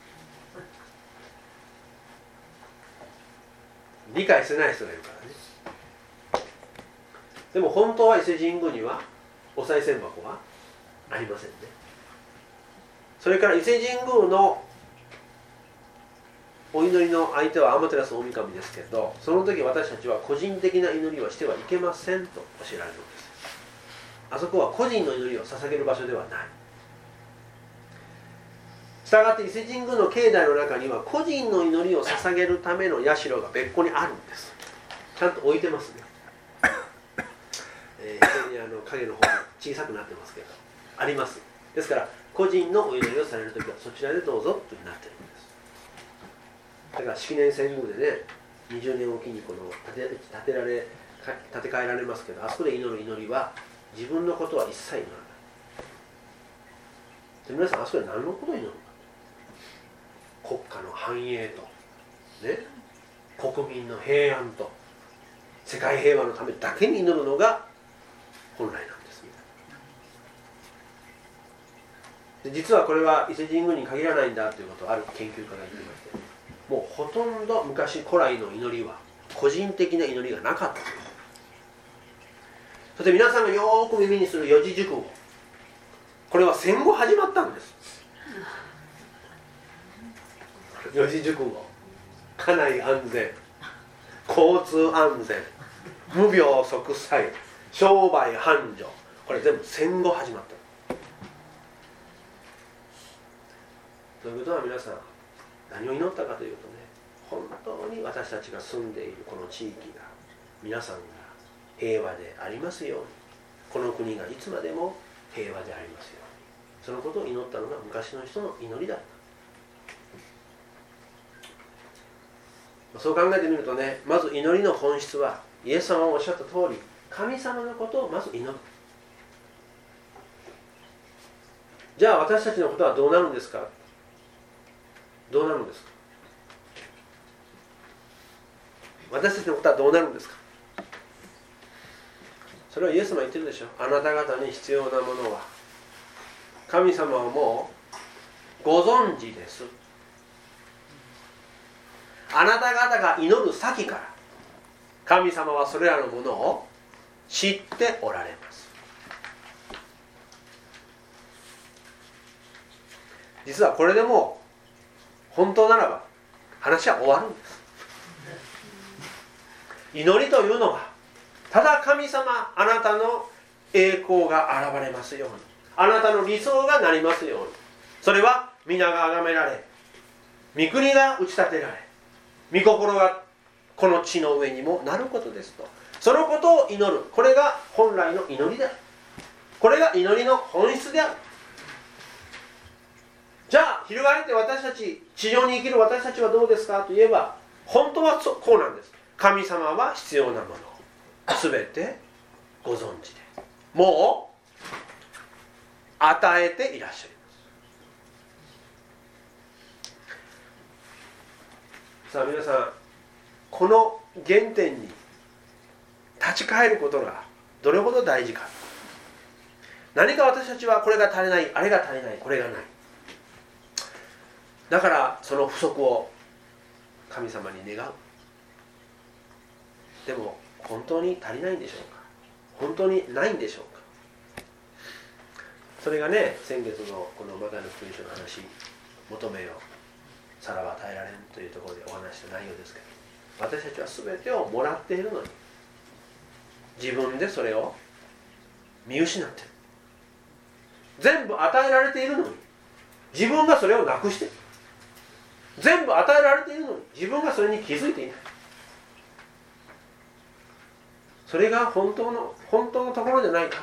理解してない人がいるからね。でも本当は伊勢神宮にはお賽銭箱はありませんね。それから伊勢神宮のお祈りの相手は天照大神ですけど、その時私たちは個人的な祈りはしてはいけませんと教えられるんです。あそこは個人の祈りを捧げる場所ではない。したがって伊勢神宮の境内の中には個人の祈りを捧げるための社が別個にあるんです。ちゃんと置いてますね。非常に影の方が小さくなってますけどあります。ですから個人のお祈りをされるときはそちらでどうぞとなっているんです。だから式年遷宮でね、 20年おきにこの建て替えられますけど、あそこで祈る祈りは自分のことは一切祈らない。で皆さん、あそこで何のことを祈るのか、国家の繁栄と、ね、国民の平安と世界平和のためだけに祈るのが本来なんですね。で実はこれは伊勢神宮に限らないんだということをある研究家が言ってまして、もうほとんど昔古来の祈りは個人的な祈りがなかった。そして皆さんがよーく耳にする四字熟語、これは戦後始まったんです。四字熟語、家内安全、交通安全、無病息災、商売繁盛、これ全部戦後始まった。ということは皆さん、何を祈ったかというとね、本当に私たちが住んでいるこの地域が、皆さんが平和でありますように、この国がいつまでも平和でありますように、そのことを祈ったのが昔の人の祈りだった。そう考えてみるとね、まず祈りの本質はイエス様がおっしゃった通り、神様のことをまず祈る。じゃあ私たちのことはどうなるんですか。どうなるんですか。私たちのことはどうなるんですか。それはイエス様が言ってるでしょ。あなた方に必要なものは神様はもうご存知です。あなた方が祈る先から神様はそれらのものを知っておられます。実はこれでもう本当ならば話は終わるんです。祈りというのはただ神様、あなたの栄光が現れますように、あなたの理想がなりますように、それは皆が崇められ、御国が打ち立てられ、御心がこの地の上にもなることですと、そのことを祈る。これが本来の祈りである。これが祈りの本質である。じゃあ翻って私たち、地上に生きる私たちはどうですかといえば、本当はこうなんです。神様は必要なものを全てご存知で、もう与えていらっしゃいます。さあ皆さん、この原点に立ち返ることがどれほど大事か。何か私たちはこれが足りない、あれが足りない、これがない。だからその不足を神様に願う。でも本当に足りないんでしょうか。本当にないんでしょうか。それがね、先月のこのマタイの福音書の話、求めよさらば与えられんというところでお話した内容ですけど、私たちは全てをもらっているのに自分でそれを見失っている。全部与えられているのに自分がそれをなくしている。全部与えられているのに自分がそれに気づいていない。それが本当のところじゃないか。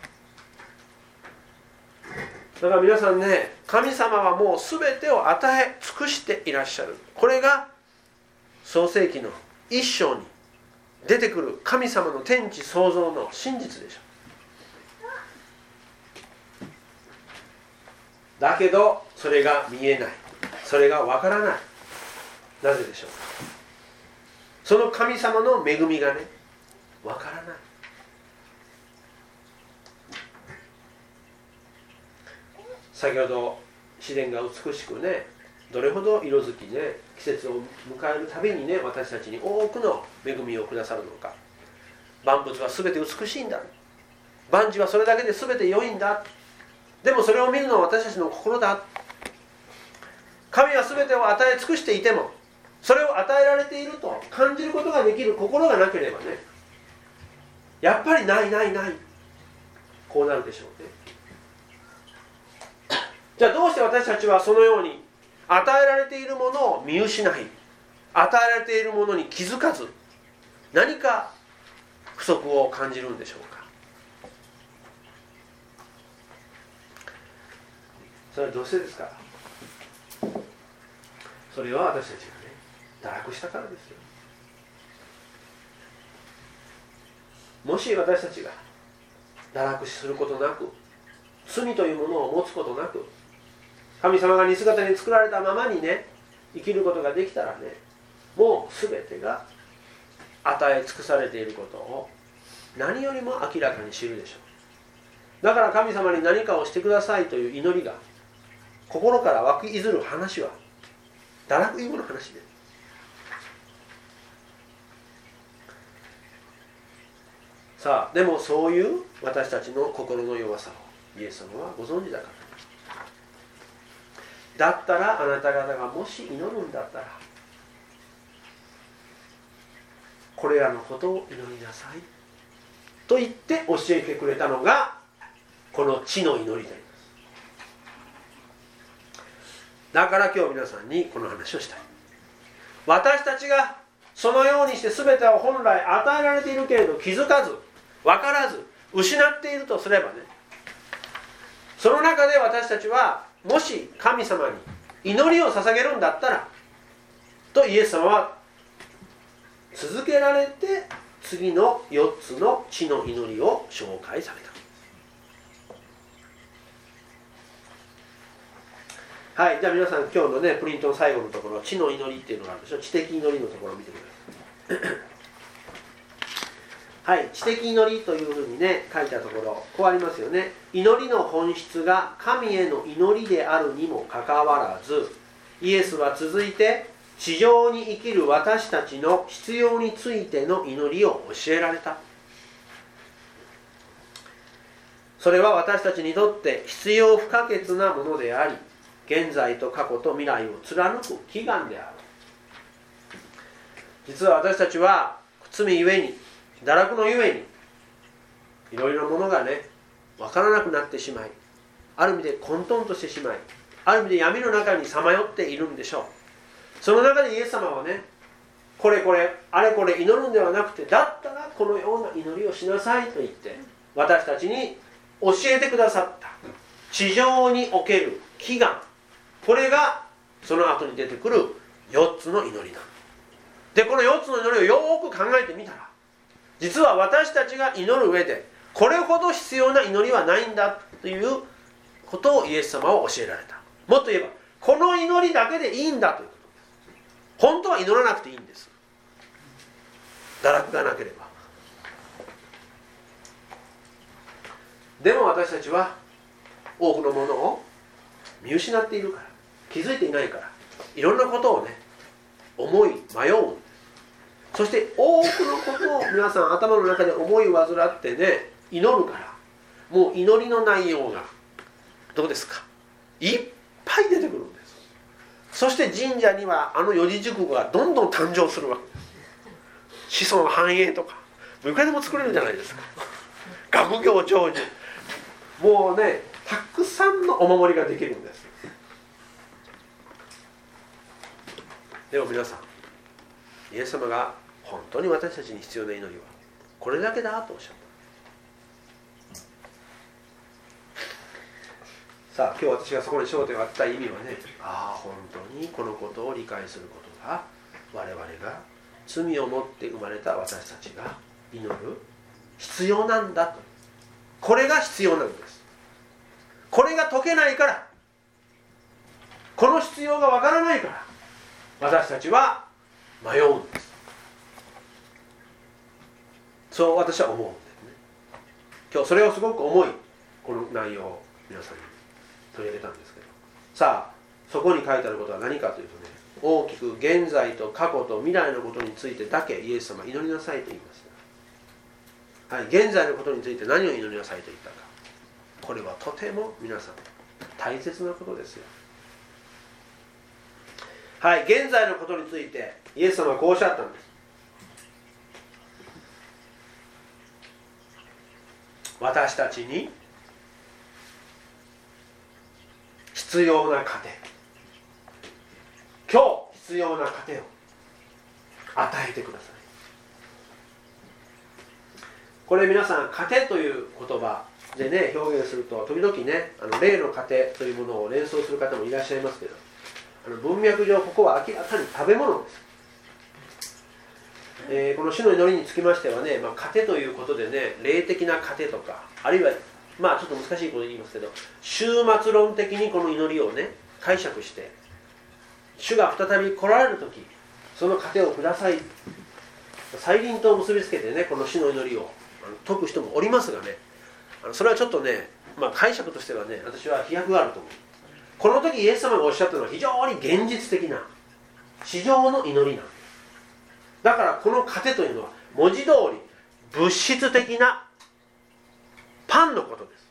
だから皆さんね、神様はもう全てを与え尽くしていらっしゃる。これが創世記の一章に出てくる神様の天地創造の真実でしょう。だけどそれが見えない、それがわからない。なぜでしょうか。その神様の恵みがね、わからない。先ほど自然が美しくね、どれほど色づきね、季節を迎えるたびにね、私たちに多くの恵みをくださるのか。万物は全て美しいんだ、万事はそれだけで全て良いんだ。でもそれを見るのは私たちの心だ。神は全てを与え尽くしていても、それを与えられていると感じることができる心がなければね、やっぱりないないない、こうなるでしょうね。じゃあどうして私たちはそのように与えられているものを見失い、与えられているものに気づかず、何か不足を感じるんでしょうか。それはどうしてですか。それは私たちがね、堕落したからですよ。 もし私たちが堕落することなく、罪というものを持つことなく、神様が似姿に作られたままにね、生きることができたらね、もう全てが与え尽くされていることを何よりも明らかに知るでしょう。だから神様に何かをしてくださいという祈りが心から湧きいずる話は堕落以後の話です。さあ、でもそういう私たちの心の弱さをイエス様はご存知だから、だったらあなた方がもし祈るんだったらこれらのことを祈りなさいと言って教えてくれたのがこの地の祈りであります。だから今日皆さんにこの話をしたい。私たちがそのようにして全てを本来与えられているけれど気づかず分からず失っているとすればね、その中で私たちはもし神様に祈りを捧げるんだったらとイエス様は続けられて次の4つの地の祈りを紹介された。はい、じゃあ皆さん今日のねプリントの最後のところ、地の祈りっていうのがあるでしょ。知的祈りのところを見てください。はい、知的祈りというふうにね書いたところ、こうありますよね。祈りの本質が神への祈りであるにもかかわらず、イエスは続いて地上に生きる私たちの必要についての祈りを教えられた。それは私たちにとって必要不可欠なものであり、現在と過去と未来を貫く祈願である。実は私たちは罪ゆえに、堕落のゆえにいろいろなものがね分からなくなってしまい、ある意味で混沌としてしまい、ある意味で闇の中にさまよっているんでしょう。その中でイエス様はね、これこれあれこれ祈るんではなくて、だったらこのような祈りをしなさいと言って私たちに教えてくださった地上における祈願、これがその後に出てくる4つの祈りなんで、この4つの祈りをよく考えてみたら、実は私たちが祈る上でこれほど必要な祈りはないんだということをイエス様は教えられた。もっと言えばこの祈りだけでいいんだということです。本当は祈らなくていいんです、堕落がなければ。でも私たちは多くのものを見失っているから、気づいていないから、いろんなことをね思い迷うんです。そして多くのことを皆さん頭の中で思い患ってね祈るから、もう祈りの内容がどうですか、いっぱい出てくるんです。そして神社にはあの四字熟語がどんどん誕生するわけです。子孫繁栄とかいくらでも作れるじゃないですか。学業成就、もうねたくさんのお守りができるんです。でも皆さん、イエス様が本当に私たちに必要な祈りはこれだけだとおっしゃった。さあ今日私がそこに焦点を当てた意味はね、本当にこのことを理解することが我々が罪を持って生まれた私たちが祈る必要なんだと。これが必要なんです。これが解けないから、この必要がわからないから私たちは迷うんです。そう私は思うんですね。今日それをすごく思い、この内容を皆さんに取り上げたんですけど、さあそこに書いてあることは何かというとね、大きく現在と過去と未来のことについてだけイエス様は祈りなさいと言いました。はい、現在のことについて何を祈りなさいと言ったか、これはとても皆さん大切なことですよ。はい、現在のことについてイエス様はこうおっしゃったんです。私たちに必要な糧、今日必要な糧を与えてください。これ皆さん、糧という言葉でね表現すると時々ね例の糧というものを連想する方もいらっしゃいますけど、文脈上ここは明らかに食べ物です。 この主の祈りにつきましてはね、糧ということでね、霊的な糧とか、あるいはちょっと難しいこと言いますけど、終末論的にこの祈りをね解釈して、主が再び来られる時、その糧をください、再臨と結びつけてね、この主の祈りを解く人もおりますがね、それはちょっとね、解釈としてはね、私は飛躍があると思う。この時イエス様がおっしゃったのは非常に現実的な地上の祈りなんです。だからこの糧というのは文字通り物質的なパンのことです。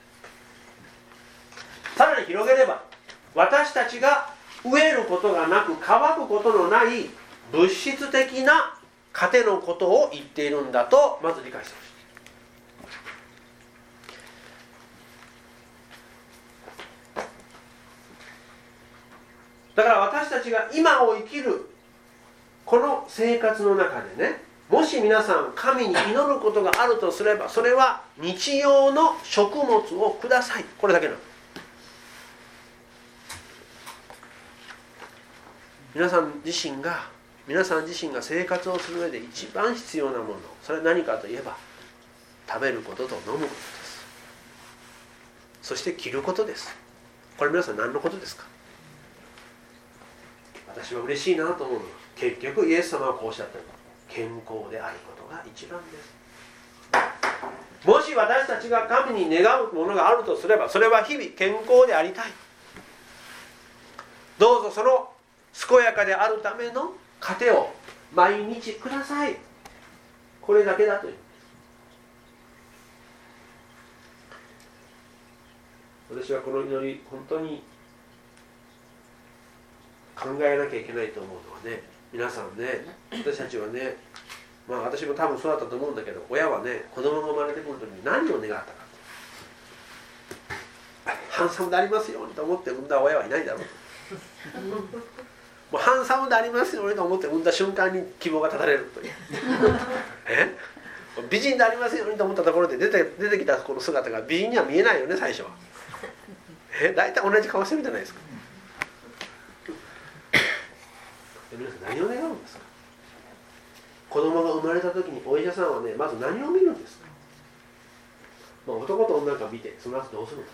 さらに広げれば、私たちが飢えることがなく乾くことのない物質的な糧のことを言っているんだとまず理解してほしい。だから私たちが今を生きるこの生活の中でね、もし皆さん神に祈ることがあるとすれば、それは日用の食物をください、これだけなの。皆さん自身が生活をする上で一番必要なもの、それは何かといえば食べることと飲むことです。そして着ることです。これ皆さん何のことですか？私は嬉しいなと思うのは、結局イエス様はこうおっしゃったの、健康であることが一番です。もし私たちが神に願うものがあるとすれば、それは日々健康でありたい。どうぞその健やかであるための糧を毎日ください。これだけだという。私はこの祈り本当に考えなきゃいけないと思うのはね、皆さんね、私たちはね、私も多分そうだったと思うんだけど、親はね、子供が生まれてくる時に何を願ったか、ハンサムでありますようにと思って産んだ親はいないだろうと。もうハンサムでありますようにと思って産んだ瞬間に希望が絶たれるという美人でありますようにと思ったところで出てきたこの姿が美人には見えないよね、最初は。大体同じ顔してるじゃないですか。皆さん何を願うんですか？子供が生まれた時にお医者さんはね、まず何を見るんですか？男と女が見て、その後どうする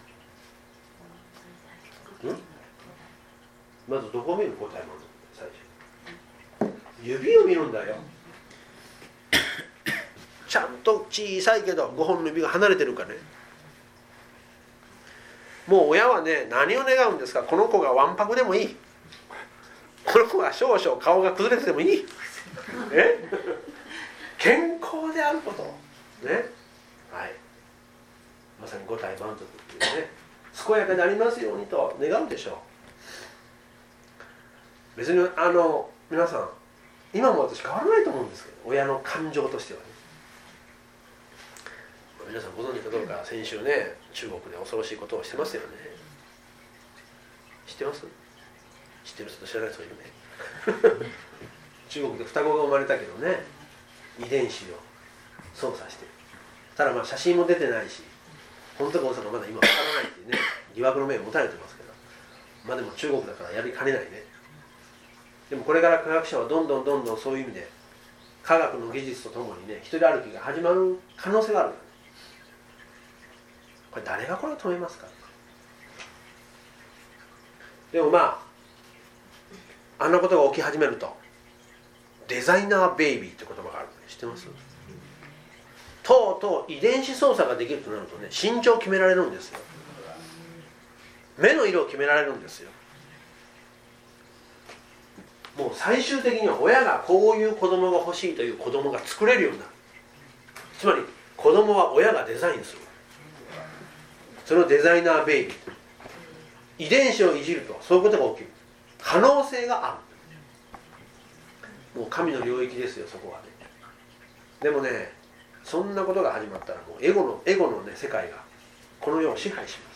の？まずどこを見る？答えまず最初指を見るんだよ。ちゃんと小さいけど5本の指が離れてるかね。もう親はね、何を願うんですか？この子がわんぱくでもいい、この子が少々顔が崩れててもいい健康であることね、はい、まさに五体満足っていうね、健やかでありますようにと願うでしょう。別に皆さん今も私変わらないと思うんですけど、親の感情としてはね。皆さんご存知かどうか、先週ね、中国で恐ろしいことをしてますよね。知ってます？知ってる人と知らない人いるね中国で双子が生まれたけどね、遺伝子を操作してる。ただ写真も出てないし、本当か嘘かまだ今わからないっていうね、疑惑の目を持たれてますけど、でも中国だからやりかねないね。でもこれから科学者はどんどんそういう意味で科学の技術とともにね、一人歩きが始まる可能性がある。これ誰がこれを止めますか？でもあんなことが起き始めると、デザイナーベイビーって言葉があるの知ってます？とうとう遺伝子操作ができるとなるとね、身長を決められるんですよ。目の色を決められるんですよ。もう最終的には親がこういう子供が欲しいという子供が作れるようになる。つまり子供は親がデザインする。そのデザイナーベイビー、遺伝子をいじるとそういうことが起きる可能性がある。もう神の領域ですよ、そこはね。でもね、そんなことが始まったらもうエゴのね、世界がこの世を支配します。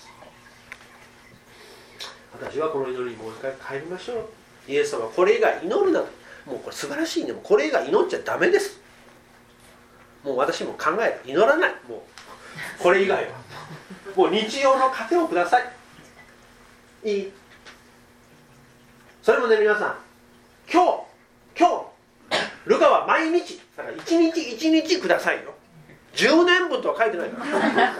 私はこの祈りにもう一回帰りましょう。イエス様はこれ以外祈るなと。もうこれ素晴らしいね。もうこれ以外祈っちゃダメです。もう私も考える、祈らない。もうこれ以外はもう日曜の糧をください。いい。それもね、皆さん、今日ルカは毎日だから1日1日くださいよ。10年分とは書いてないから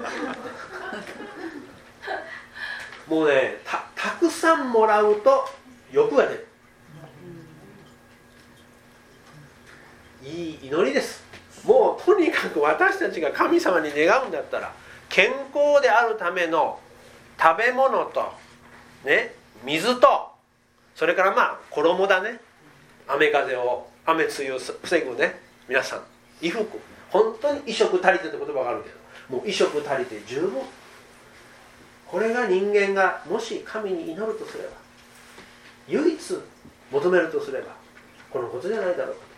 もうね たくさんもらうと欲が出る。いい祈りです。もうとにかく私たちが神様に願うんだったら、健康であるための食べ物と、ね、水と、それから衣だね。雨風を雨露を防ぐね。皆さん衣服、本当に衣食足りてって言葉があるけど、もう衣食足りて十分。これが人間がもし神に祈るとすれば、唯一求めるとすればこのことじゃないだろうか。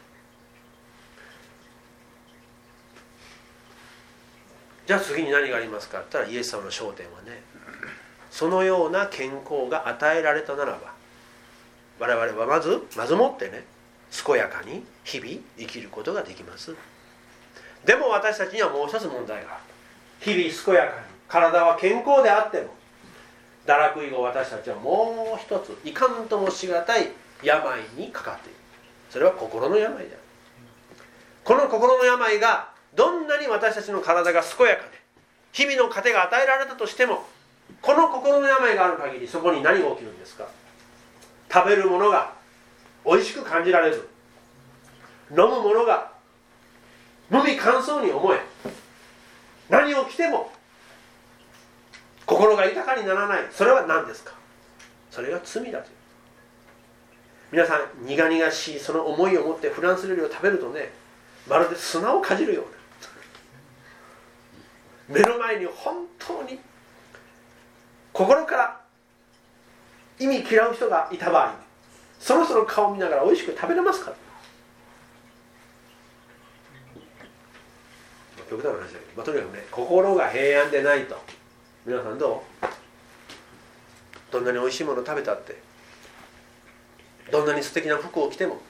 じゃあ次に何がありますかって言ったら、イエス様の焦点はね、そのような健康が与えられたならば、我々はまずもってね、健やかに日々生きることができます。でも私たちにはもう一つ問題がある。日々健やかに、体は健康であっても、堕落以後私たちはもう一ついかんともしがたい病にかかっている。それは心の病である。この心の病がどんなに私たちの体が健やかで日々の糧が与えられたとしても、この心の病がある限り、そこに何が起きるんですか。食べるものがおいしく感じられず、飲むものが無味乾燥に思え、何を着ても心が豊かにならない。それは何ですか。それが罪だという。皆さん、苦々しいその思いを持ってフランス料理を食べるとね、まるで砂をかじるような、目の前に本当に心から意味嫌う人がいた場合、そろそろ顔を見ながら美味しく食べれますか。極端な話だけど、とにかくね、心が平安でないと、皆さんどんなに美味しいものを食べたって、どんなに素敵な服を着ても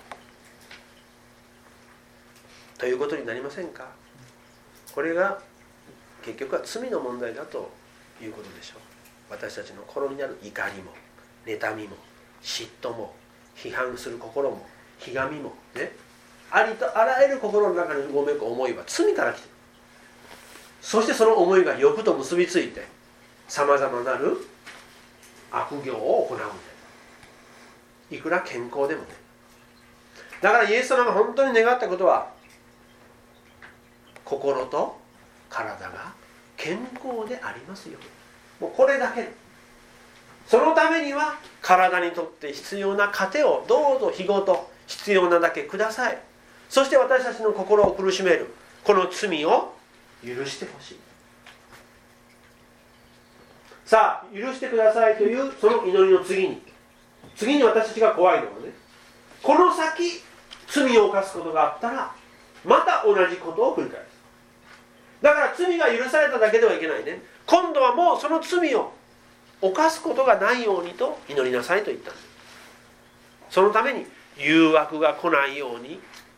ということになりませんか。これが結局は罪の問題だということでしょう。私たちの心にある怒りも妬みも嫉妬も批判する心もひがみもね、ありとあらゆる心の中にうごめく思いは罪から来ている。そしてその思いが欲と結びついてさまざまなる悪行を行うんだよ。いくら健康でもね。だからイエス様が本当に願ったことは、心と体が健康でありますよ。もうこれだけ。そのためには体にとって必要な糧をどうぞ日ごと必要なだけください。そして私たちの心を苦しめるこの罪を許してほしい。さあ、許してくださいというその祈りの次に私たちが怖いのはね、この先罪を犯すことがあったらまた同じことを繰り返す。だから罪が許されただけではいけないね。今度はもうその罪を犯すことがないようにと祈りなさいと言ったんです。そのために誘惑が来ないように、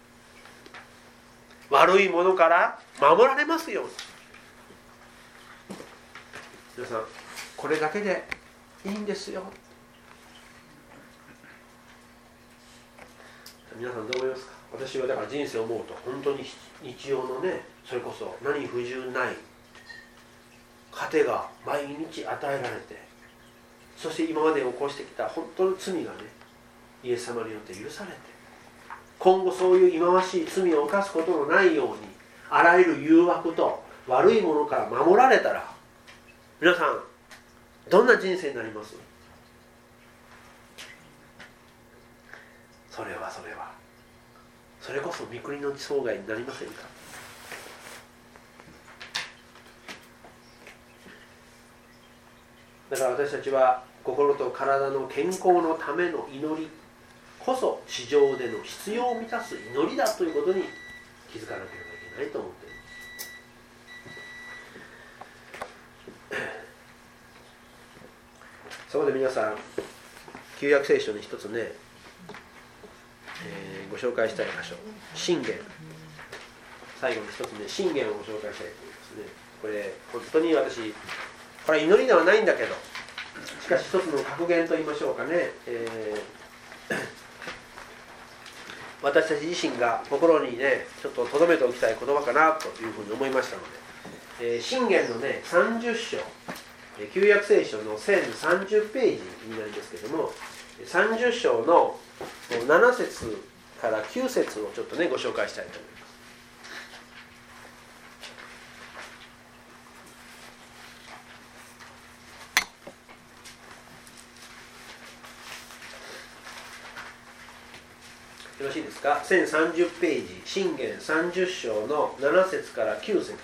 悪いものから守られますように。皆さん、これだけでいいんですよ。皆さんどう思いますか。私はだから人生を思うと本当に日常のね、それこそ何不自由ない糧が毎日与えられて、そして今まで起こしてきた本当の罪がね、イエス様によって許されて、今後そういう忌まわしい罪を犯すことのないように、あらゆる誘惑と悪いものから守られたら、皆さんどんな人生になります？それはそれこそ御国の生涯になりませんか。だから私たちは心と体の健康のための祈りこそ地上での必要を満たす祈りだということに気づかなければいけないと思っています。そこで皆さん、旧約聖書に一つね、ご紹介したい箇所、箴言。最後に一つね、箴言をご紹介したいと思いますね。これ本当に私、これは祈りではないんだけど、しかし一つの格言と言いましょうかね、 私たち自身が心にねちょっと留めておきたい言葉かなというふうに思いましたので、箴言のね30章、旧約聖書の1030ページになるんですけども、30章の7節から9節をちょっとねご紹介したいと思います。よろしいですか。1030ページ、箴言30章の7節から9節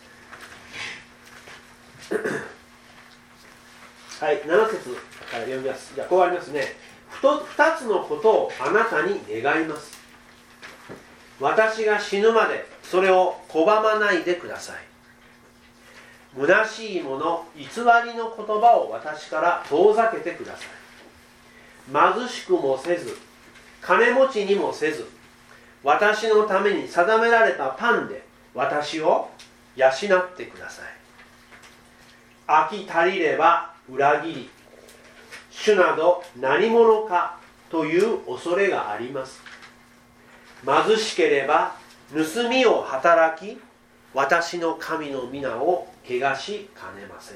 はい、7節から読みます。じゃあこうありますね。2つのことをあなたに願います。私が死ぬまでそれを拒まないでください。虚しいもの、偽りの言葉を私から遠ざけてください。貧しくもせず、金持ちにもせず、私のために定められたパンで私を養ってください。飽き足りれば裏切り、主など何者かという恐れがあります。貧しければ盗みを働き、私の神の皆を汚しかねません。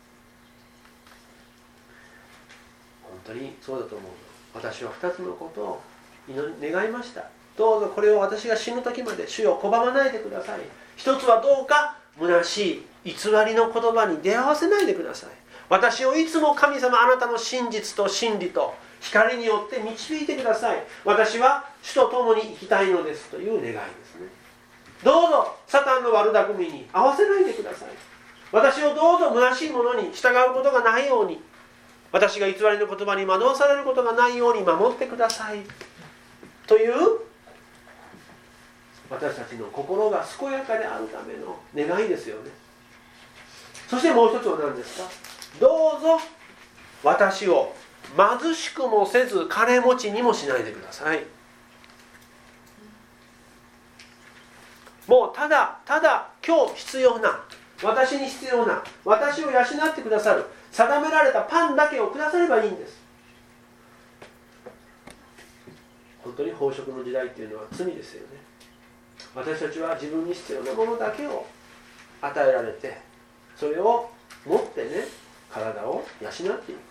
本当にそうだと思う。私は2つのことを願いました。どうぞこれを私が死ぬ時まで主よ拒まないでください。一つはどうか虚しい偽りの言葉に出会わせないでください。私をいつも神様あなたの真実と真理と光によって導いてください。私は主と共に生きたいのですという願いですね。どうぞサタンの悪巧みに合わせないでください。私をどうぞ虚しいものに従うことがないように、私が偽りの言葉に惑わされることがないように守ってくださいという私たちの心が健やかであるための願いですよね。そしてもう一つは何ですか。どうぞ私を貧しくもせず金持ちにもしないでください。もうただ今日必要な、私に必要な、私を養ってくださる定められたパンだけをくださればいいんです。本当に飽食の時代っていうのは罪ですよね。私たちは自分に必要なものだけを与えられて、それを持ってね体を養っていく。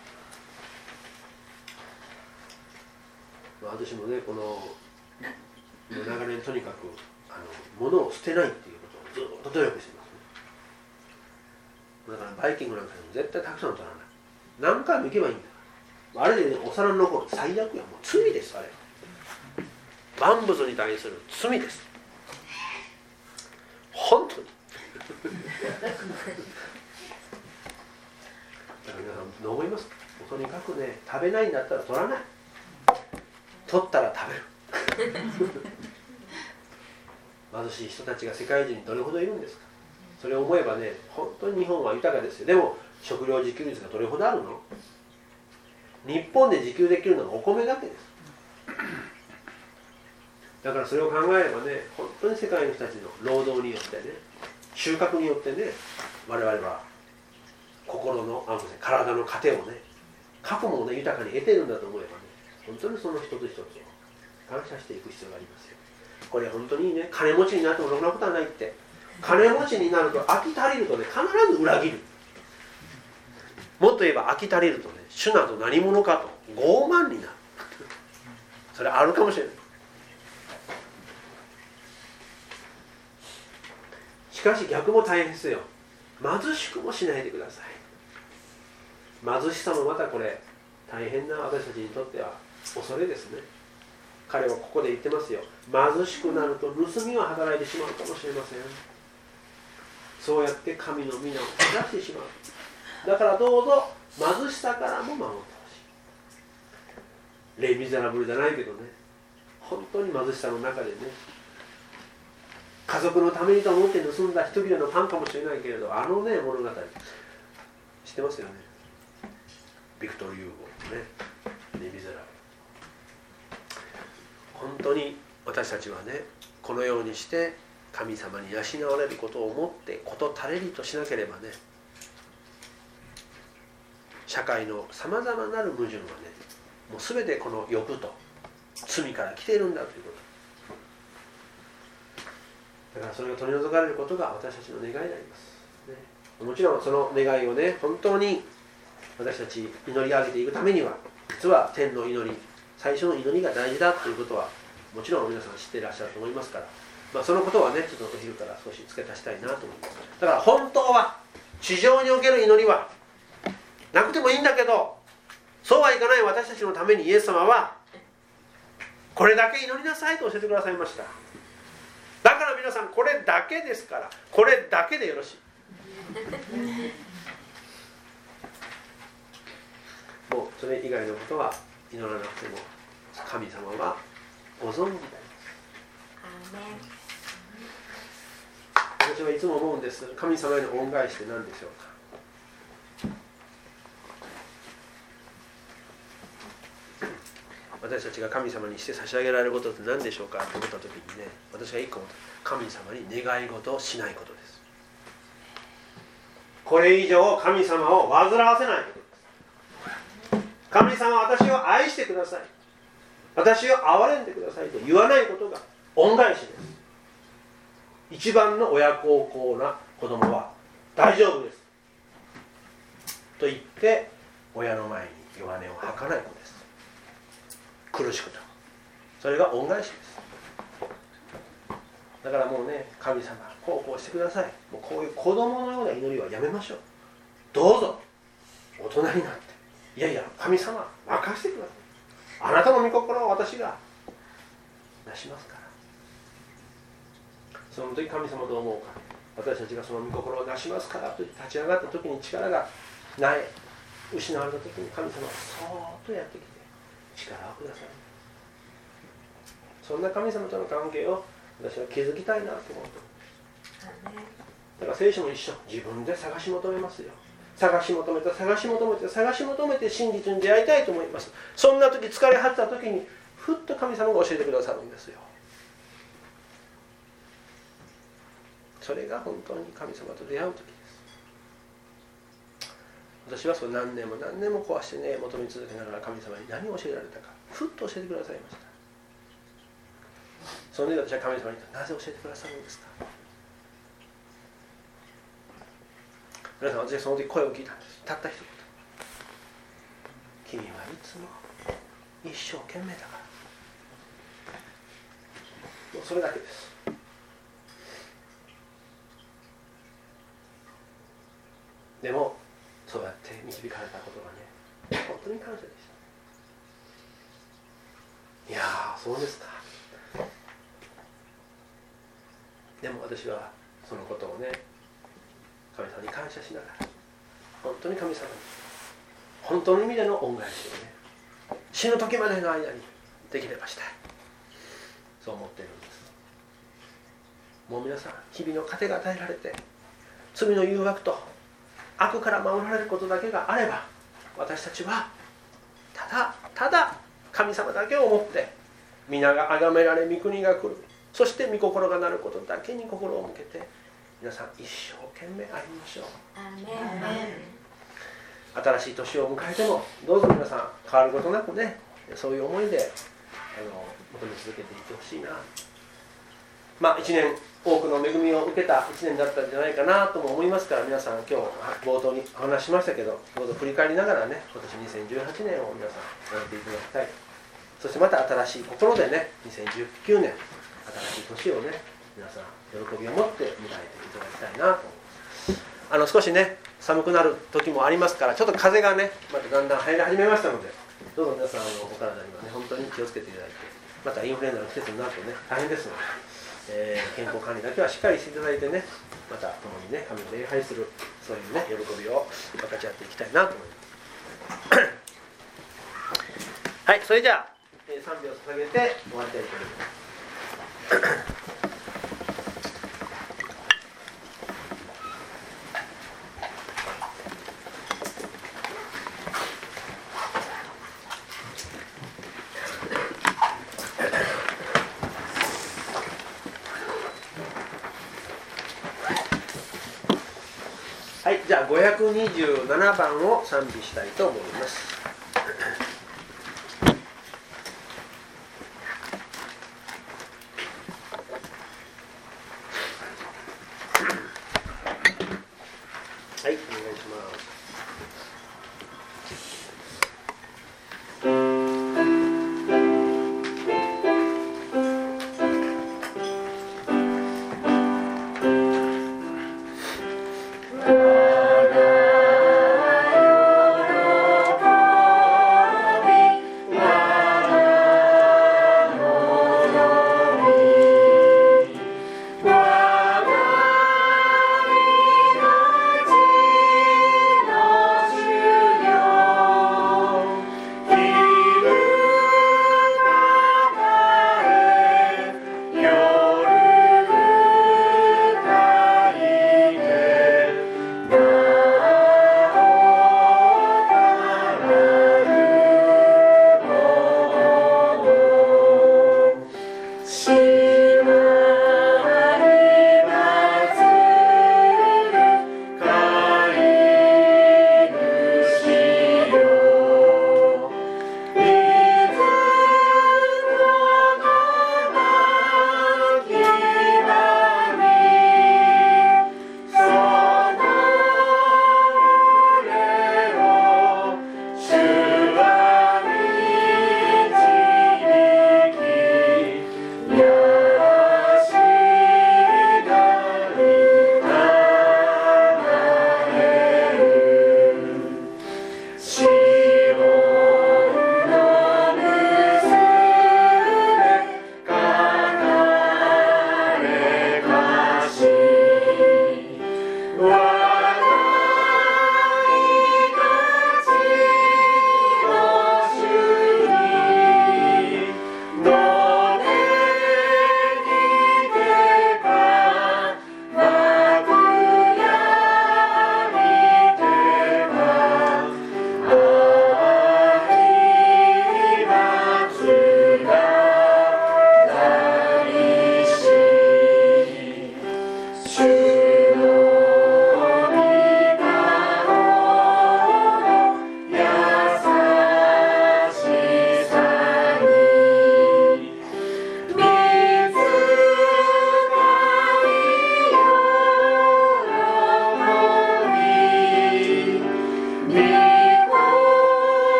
私もねこの長年とにかく物を捨てないっていうことをずっと努力してますね。だからバイキングなんかでも絶対たくさん取らない。何回も行けばいいんだ。あれで、ね、お皿に残る最悪や。もう罪です。あれ万物に対する罪です。本当にだから皆さんどう思いますか。とにかくね食べないんだったら取らない。取ったら食べる貧しい人たちが世界中にどれほどいるんですか。それを思えばね本当に日本は豊かですよ。でも食料自給率がどれほどあるの。日本で自給できるのはお米だけです。だからそれを考えればね本当に世界の人たちの労働によってね収穫によってね我々は心の体の糧をね過去もね豊かに得てるんだと思えばね本当にその一つ一つを感謝していく必要がありますよ。これ本当にね金持ちになってもろくなことはないって。金持ちになると飽き足りるとね必ず裏切る。もっと言えば飽き足りるとね主など何者かと傲慢になるそれあるかもしれない。しかし逆も大変ですよ。貧しくもしないでください。貧しさもまたこれ大変な私たちにとっては恐れですね。彼はここで言ってますよ。貧しくなると盗みは働いてしまうかもしれません。そうやって神の皆を下してしまう。だからどうぞ貧しさからも守ってほしい。レイ・ミゼラブルじゃないけどね本当に貧しさの中でね家族のためにと思って盗んだ一切れのパンかもしれないけれど物語知ってますよね。ビクトル・ユーゴねレイ・ミゼラブル。本当に私たちはねこのようにして神様に養われることを思ってこと足れりとしなければね社会のさまざまなる矛盾はねもう全てこの欲と罪から来ているんだということ。だからそれが取り除かれることが私たちの願いであります、ね。もちろんその願いをね、本当に私たち祈り上げていくためには、実は天の祈り、最初の祈りが大事だということはもちろん皆さん知っていらっしゃると思いますから、そのことはね、ちょっとお昼から少し付け足したいなと思います。だから本当は地上における祈りはなくてもいいんだけど、そうはいかない私たちのためにイエス様はこれだけ祈りなさいと教えてくださいました。だから皆さん、これだけですから、これだけでよろしい。もうそれ以外のことは祈らなくても神様はご存知であります。私はいつも思うんです。神様への恩返しって何でしょうか。私たちが神様にして差し上げられることって何でしょうかと思った時にね、私が一個思った、神様に願い事をしないことです。これ以上神様を煩わせないことです。神様は私を愛してください、私を憐れんでくださいと言わないことが恩返しです。一番の親孝行な子供は大丈夫ですと言って親の前に弱音を吐かない子です。苦しくと、それが恩返しです。だからもうね、神様こうしてください、もうこういう子供のような祈りはやめましょう。どうぞ大人になって、いやいや神様任せてください、あなたの御心を私がなしますから。その時神様どう思うか。私たちがその御心をなしますからと立ち上がった時に力がない失われた時に神様はそーっとやってきて力をください。そんな神様との関係を私は築きたいなと思うと。だから聖書も一緒、自分で探し求めますよ。探し求めて探し求めて探し求めて真実に出会いたいと思います。そんな時、疲れ果てた時にふっと神様が教えてくださるんですよ。それが本当に神様と出会う時です。私はそれ何年も何年も壊してね、求め続けながら神様に何を教えられたかふっと教えてくださいました。その時私は神様になぜ教えてくださるんですか。皆さん、私はその時声を聞いたんです。たった一言、君はいつも一生懸命だから。もうそれだけです。でもそうやって導かれたことがね、本当に感謝でした。いやー、そうですか。でも私はそのことをね、神様に感謝しながら、本当に神様に本当の意味での恩返しをね、死ぬ時までの間にできればしたい、そう思っているんです。もう皆さん、日々の糧が与えられて、罪の誘惑と悪から守られることだけがあれば、私たちはただ神様だけを思って、皆が崇められ、御国が来る、そして御心がなることだけに心を向けて、皆さん一生懸命歩みましょう。アーメン。新しい年を迎えてもどうぞ皆さん変わることなくね、そういう思いで求め続けていってほしいな。1年多くの恵みを受けた1年だったんじゃないかなとも思いますから、皆さん今日冒頭にお話ししましたけど、どうぞ振り返りながらね、今年2018年を皆さん終えていただきたい。そしてまた新しい心でね、2019年新しい年をね、皆さん喜びを持って迎えていただきたいなと思います。少しね、寒くなる時もありますから、ちょっと風がね、まただんだん入り始めましたので、どうぞ皆さんお体にはね、本当に気をつけていただいて、またインフルエンザの季節になるとね、大変ですので、健康管理だけはしっかりしていただいてね、また共にね、神を礼拝する、そういうね、喜びを分かち合っていきたいなと思います。はい、それじゃあ、賛美を捧げて終わりたいと思います。はい、じゃあ527番を賛美したいと思います。 はい、お願いします。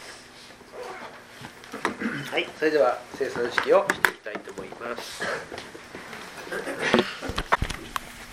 はい、それでは生産式をしていきたいと思います。